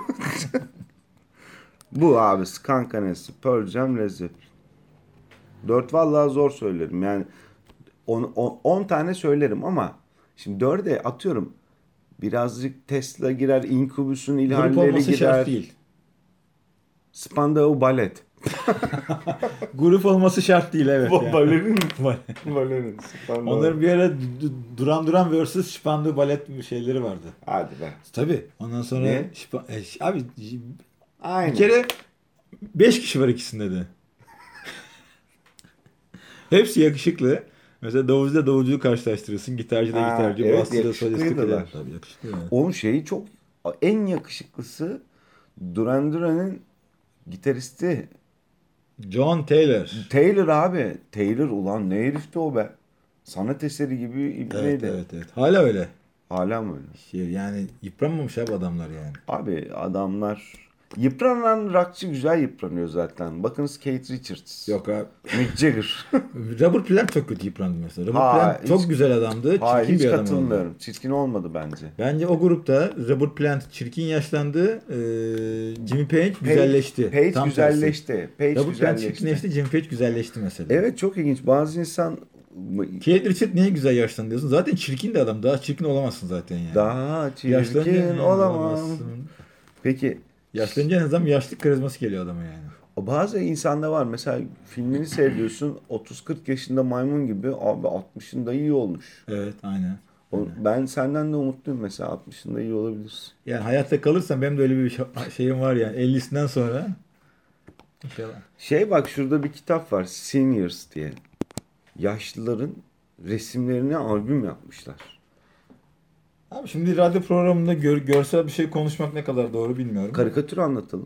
Bu abi Skunk Anansi, Pearl Jam, Led Zeppelin. Dört vallahi zor söylerim. Yani on, on, on tane söylerim ama şimdi dörde atıyorum. Birazcık Tesla girer, Incubus'un Grup ilhalleri olması girer. şart değil. Spandau Ballet. Grup olması şart değil evet. yani. Balerin. Balerin. Spandau. Onların bir ara D- D- Duran Duran versus Spandau Ballet şeyleri vardı. Hadi be. Tabii. Ondan sonra Ne? Şipa- e, ş- abi Aynen. bir kere beş kişi var ikisinde de. Hepsi yakışıklı. Mesela davulcuda davulcuyu karşılaştırırsın. Gitarcı da Ha, gitarcı. evet, Basçı da solisti. yakışıklıydılar. falan. Tabii yakışıklı yani. Onun şeyi çok en yakışıklısı Duran Duran'ın gitaristi John Taylor. Taylor abi. Taylor ulan ne herifti o be. Sanat eseri gibi Evet, ibneydi. evet, evet. Hala öyle. Hala mı öyle? Şey, yani yıpranmamış abi adamlar yani. Abi adamlar yıpranan rockçı güzel yıpranıyor zaten. Bakınız Keith Richards. Yok abi. Mick Jagger. Robert Plant çok kötü yıprandı mesela. Robert Ha, Plant çok hiç- güzel adamdı. Hayır Çirkin hiç bir adam oldu. katılmıyorum. Çirkin olmadı bence. Bence o grupta Robert Plant çirkin yaşlandı. Ee, Jimmy Page güzelleşti. Page Tam güzelleşti. Page tersi. Robert Plant güzelleşti. çirkinleşti, Jimmy Page güzelleşti mesela. Evet çok ilginç. Bazı insan Keith Richards niye güzel yaşlandı diyorsun? Zaten çirkin de adam. Daha çirkin olamazsın zaten yani. daha çirkin Yaşlanınca olamam. olamazsın. Peki Yaşlanınca en azından yaşlık karizması geliyor adama yani. bazı insanda var. Mesela filmini seyrediyorsun. otuz kırk yaşında maymun gibi. Abi altmışında iyi olmuş. Evet aynen. O- Ben senden de umutluyum mesela. altmışında iyi olabilirsin. Yani hayatta kalırsan benim de öyle bir şa- şeyim var yani. ellisinden sonra. İnşallah. Şey bak şurada bir kitap var. Seniors diye. Yaşlıların resimlerini albüm yapmışlar. Abi şimdi radyo programında gör, görsel bir şey konuşmak ne kadar doğru bilmiyorum. Karikatür anlatalım.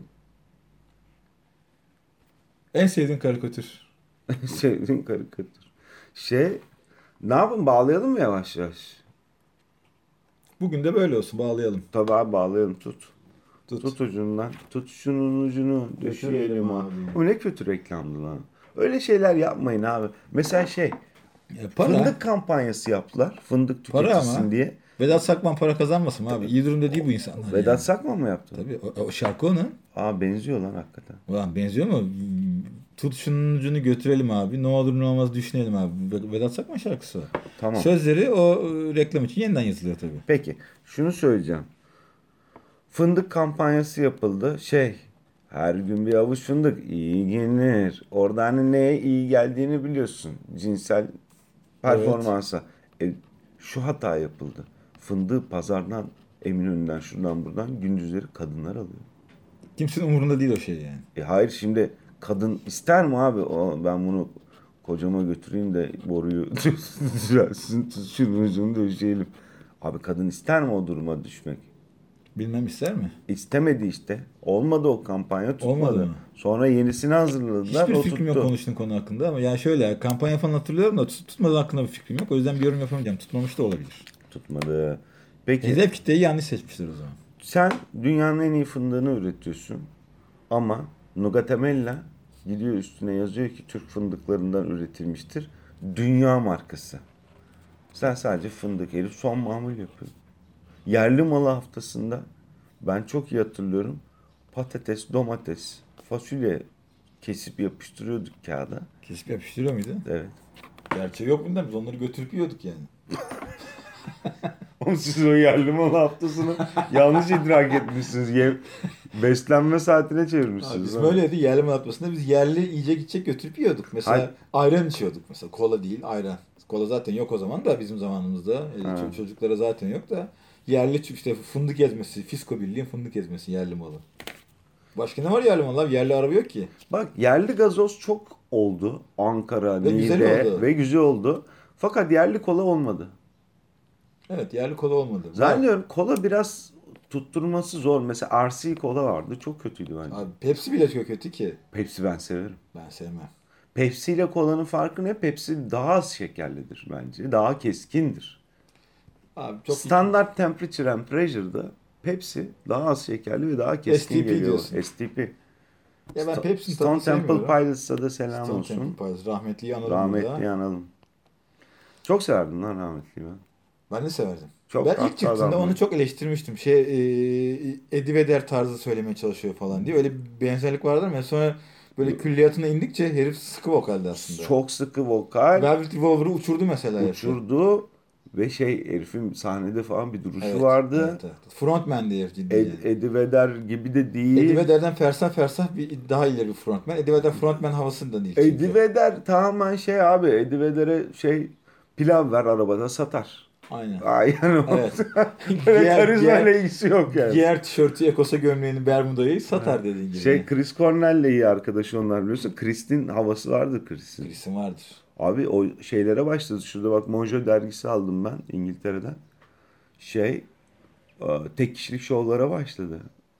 En sevdiğin karikatür. Sevdiğim karikatür. Şey ne yapalım bağlayalım mı yavaş yavaş? Bugün de böyle olsun bağlayalım. Tabii abi bağlayalım tut. Tut. Tut ucundan. Tut şunun ucunu düşürelim Götürelim abi. abi. Bu ne kötü reklamdı lan. Öyle şeyler yapmayın abi. Mesela şey E, para. fındık kampanyası yaptılar. Fındık Para tüketilsin ama. diye. Vedat Sakman para kazanmasın mı abi? İyi durumda değil bu insanlar. Vedat yani. Sakman mı yaptı? Tabii o, o şarkı onun. Aa benziyor lan hakikaten. Ulan benziyor mu? Tut şunun ucunu götürelim abi. Ne olur ne olmaz düşünelim abi. Ve- Vedat Sakman şarkısı o. Tamam. Sözleri o e, reklam için yeniden yazılıyor tabii. Peki şunu söyleyeceğim. Fındık kampanyası yapıldı. Şey her gün bir avuç fındık iyi gelir. Orada hani neye iyi geldiğini biliyorsun. Cinsel performansa. E, şu hata yapıldı. Fındığı pazardan Eminönü'nden şuradan buradan gündüzleri kadınlar alıyor. Kimsenin umurunda değil o şey yani. E hayır şimdi kadın ister mi abi? O, ben bunu kocama götüreyim de boruyu düzelsin şunun ucunu döşeyelim. Abi kadın ister mi o duruma düşmek? Bilmem ister mi? İstemedi işte. Olmadı o kampanya tutmadı. Olmadı mı? Sonra yenisini hazırladılar. Hiçbir o fikrim tuttu. yok konuştuğun konu hakkında ama yani şöyle kampanya falan hatırlıyorum da tut- tutmadığı hakkında bir fikrim yok. O yüzden bir yorum yapamayacağım. Tutmamış da olabilir. Tutmadı. Peki Hedef kitleyi yanlış seçmişler o zaman. sen dünyanın en iyi fındığını üretiyorsun. Ama Nugatamella gidiyor üstüne yazıyor ki Türk fındıklarından üretilmiştir. Dünya markası. Sen sadece fındık herif son mamul yapıyor. Yerli malı haftasında ben çok iyi hatırlıyorum. Patates, domates, fasulye kesip yapıştırıyorduk kağıda. Kesip yapıştırıyor muydu? Evet. Gerçeği yok bundan. Biz onları götürüp yiyorduk yani. Oğlum siz o yerli malı haftasını yanlış idrak etmişsiniz. Ye- Beslenme saatine Abi çevirmişsiniz. biz ha. böyleydi. Yerli matbasında biz yerli yiyecek içecek götürüp yiyorduk. Mesela Hayır. ayran içiyorduk mesela. Kola değil ayran. Kola zaten yok o zaman da bizim zamanımızda. E, Ha. ço- Çocuklara zaten yok da. Yerli ç- işte fındık ezmesi. Fisko Birliği'nin fındık ezmesi yerli malı. Başka ne var yerli malı abi? Yerli araba yok ki. Bak yerli gazoz çok oldu. Ankara, Ve güzel Niğde oldu. ve güzel oldu. Fakat yerli kola olmadı. Evet yerli kola olmadı. Zannediyorum kola biraz tutturması zor. Mesela R C kola vardı. Çok kötüydü bence. Abi Pepsi bile çok kötü ki. Pepsi ben severim. Ben sevmem. Pepsi ile kolanın farkı ne? Pepsi daha az şekerlidir bence. Daha keskindir. Abi çok Standart temperature and pressure'da Pepsi daha az şekerli ve daha keskin S T P geliyor. diyorsun. S T P. Ya ben Pepsi'nin Stone tadını Temple sevmiyorum. Pilots'a da selam Stone olsun. Temple Pilots. Rahmetliyi analım Rahmetli burada. analım. Çok severdim lan rahmetliyi ben. Ben de severdim. Çok ben tatlı ilk çıktığında adam onu ya. çok eleştirmiştim. Şey e, Eddie Vedder tarzı söylemeye çalışıyor falan diye. Öyle bir benzerlik vardır ama sonra böyle külliyatına indikçe herif sıkı vokaldi aslında. Çok sıkı vokal. Velvet Revolver'ı uçurdu mesela. herifi. Uçurdu ve şey herifin sahnede falan bir duruşu Evet, vardı. Evet, evet. Frontman diye herif ciddi Ed, yani. Eddie Vedder gibi de değil. Eddie Vedder'den fersah fersah bir daha ileri bir frontman. Eddie Vedder frontman havasında değil. çünkü. Eddie Vedder tamamen şey abi. Eddie Vedder'e şey pilav ver arabada satar. Aynen. Ay yani o- Evet. böyle Giyer- karizmayla giyer- ilgisi yok yani. Giyer tişörtü, ekosa gömleğini, bermudayı satar dediğin gibi. Şey Chris Cornell'le iyi arkadaşı onlar biliyorsun. Chris'in havası vardı Chris'in. Birisi vardır. Abi o şeylere başladı. Şurada bak Mojo dergisi aldım ben İngiltere'den. Şey e, tek kişilik şovlara başladı.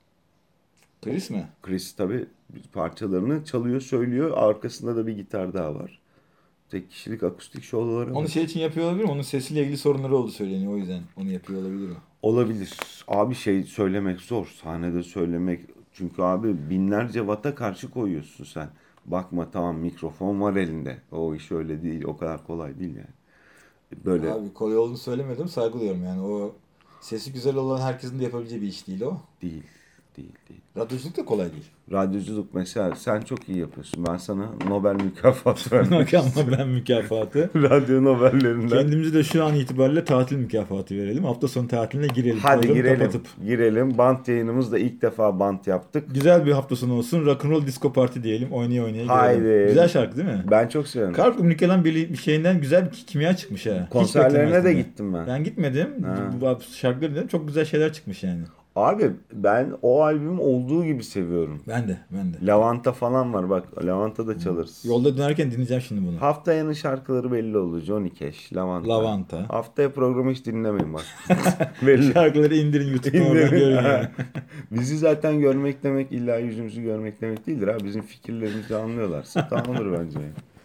Chris mi? Chris tabii parçalarını çalıyor söylüyor. Arkasında da bir gitar daha var. Tek kişilik akustik şovlara Onu var. şey için yapıyor olabilir mi? Onun sesiyle ilgili sorunları oldu söyleniyor. O yüzden onu yapıyor olabilir mi? Olabilir. Abi şey söylemek zor. Sahnede söylemek. Çünkü abi binlerce watt'a karşı koyuyorsun sen. Bakma tamam mikrofon var elinde. O iş öyle değil. O kadar kolay değil yani. Böyle Abi kolay olduğunu söylemedim. Saygı duyuyorum yani. O sesi güzel olan herkesin de yapabileceği bir iş değil o. değil. Değil değil. Radyoculuk da kolay değil. Radyoculuk mesela sen çok iyi yapıyorsun. Ben sana Nobel mükafatı vermek ben mükafatı. Radyo Nobel'lerinden. Kendimizi de şu an itibariyle tatil mükafatı verelim. Hafta sonu tatiline girelim. Hadi Programı girelim. kapatıp. Girelim. Bant yayınımızda ilk defa bant yaptık. Güzel bir hafta sonu olsun. Rock'n'roll disco party diyelim. Oynaya oynaya girelim. Haydi. Güzel şarkı değil mi? Ben çok seviyorum. Karp Ümrükelan bir, bir şeyinden güzel bir kimya çıkmış ha. Hiç Konserlerine de beklemezdim ben. gittim ben. Ben gitmedim. Ha. Bu bu şarkıları dinledim. Çok güzel şeyler çıkmış yani. Abi ben o albüm olduğu gibi seviyorum. Ben de. Ben de. Lavanta falan var bak. Lavanta da çalarız. Yolda dönerken dinleyeceğim şimdi bunu. Haftaya'nın şarkıları belli oldu. Johnny Cash, Lavanta. Lavanta. Haftaya programı hiç dinlemeyin bak. belli. Şarkıları indirin YouTube'dan oradan İndirin. görün yani. Bizi zaten görmek demek illa yüzümüzü görmek demek değildir ha. Bizim fikirlerimizi anlıyorlarsa tamamdır bence.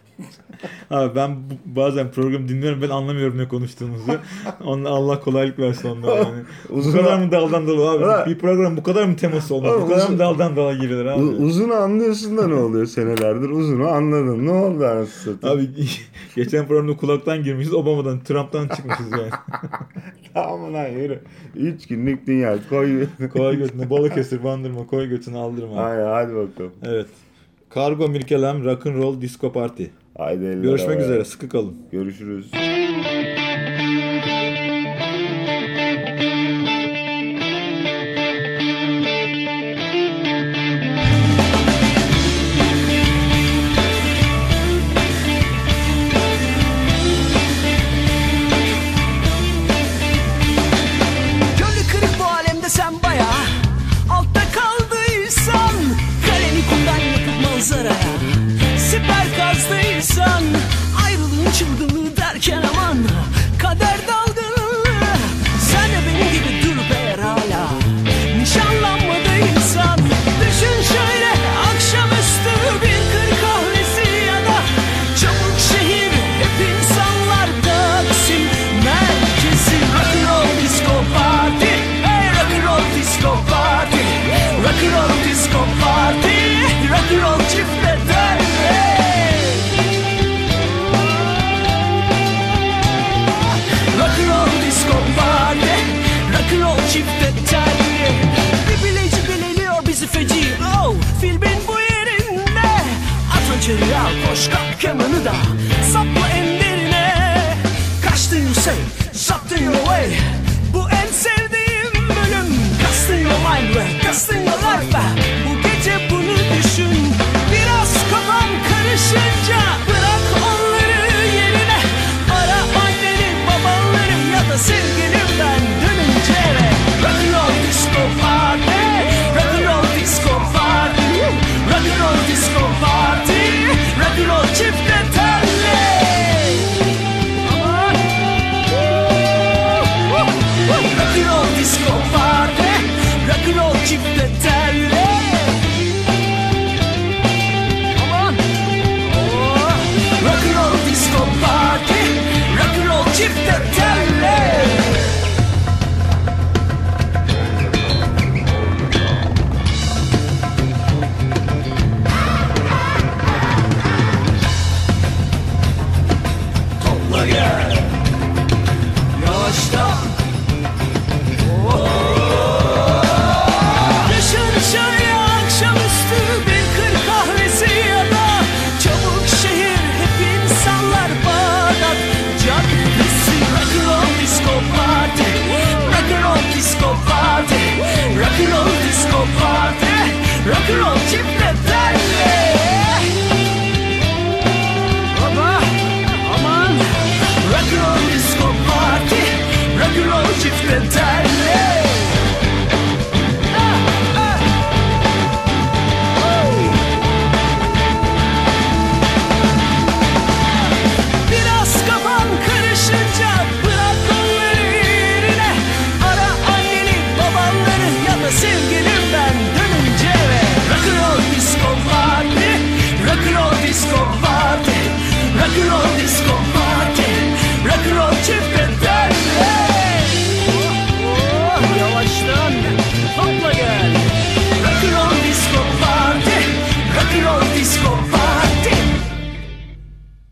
Abi ben bu- bazen program dinliyorum ben anlamıyorum ne konuştuğumuzu. Onunla Allah kolaylık versin onlara yani. bu Uzun- kadar mı daldan dala abi? Ha. Bir program bu kadar mı teması olmaz? Oğlum, Bu kadar uzun- mı daldan dala girilir abi? U- uzunu anlıyorsun da ne oluyor senelerdir? Uzunu anladın. Ne oldu anasını satayım? Abi geçen programda kulaktan girmişiz. Obama'dan, Trump'tan çıkmışız yani. Tamam lan yürü. Üç günlük dünya koy. Koy götüne Balıkesir bandırma, koy götüne aldırma. Aynen hadi bakalım. Evet. Kargo Mirkelam Rock'n'Roll Disco Party. Haydi eller Görüşmek havaya. üzere. Sıkı kalın. Görüşürüz. Gönlü kırık bu alemde sen baya altta kaldıysan, kalemi kumdan yapıp manzaraya siper kazdıysan, ayrılığın çılgınlığı derken aman çifte telli. Bir bileci bileniyor bizi feci. Oh, filmin bu yerinde. At hançeri al koş kap kemanı da sapla enderine. Kaçtın you say, zaptın your way. Bu en sevdiğim bölüm. Kastın your mind ve kastın your life. Bu gece bunu düşün. Biraz kafan karışınca bırak onları yerine. Ara anneni babaları ya da sevgilimden dönünce eve. Rock'n'roll disco party, rock'n'roll disco party, rock'n'roll disco party, rock'n'roll çifte telli. Aman. Rock'n'roll disco party, rock'n'roll çifte telli. Aman. Oh. Rock'n'roll disco party, rock'n'roll çifte telli. Topla gel yavaştan. Oh. Yaşın çayı akşamüstü bir kır kahvesi ya da çabuk şehir hep insanlar Bağdat caddesi. Rock'n'roll disco party, rock'n'roll disco party, rock'n'roll disco party, rock'n'roll çifte telli. Baba, aman. Rock'n'roll disco party, rock'n'roll çifte telli.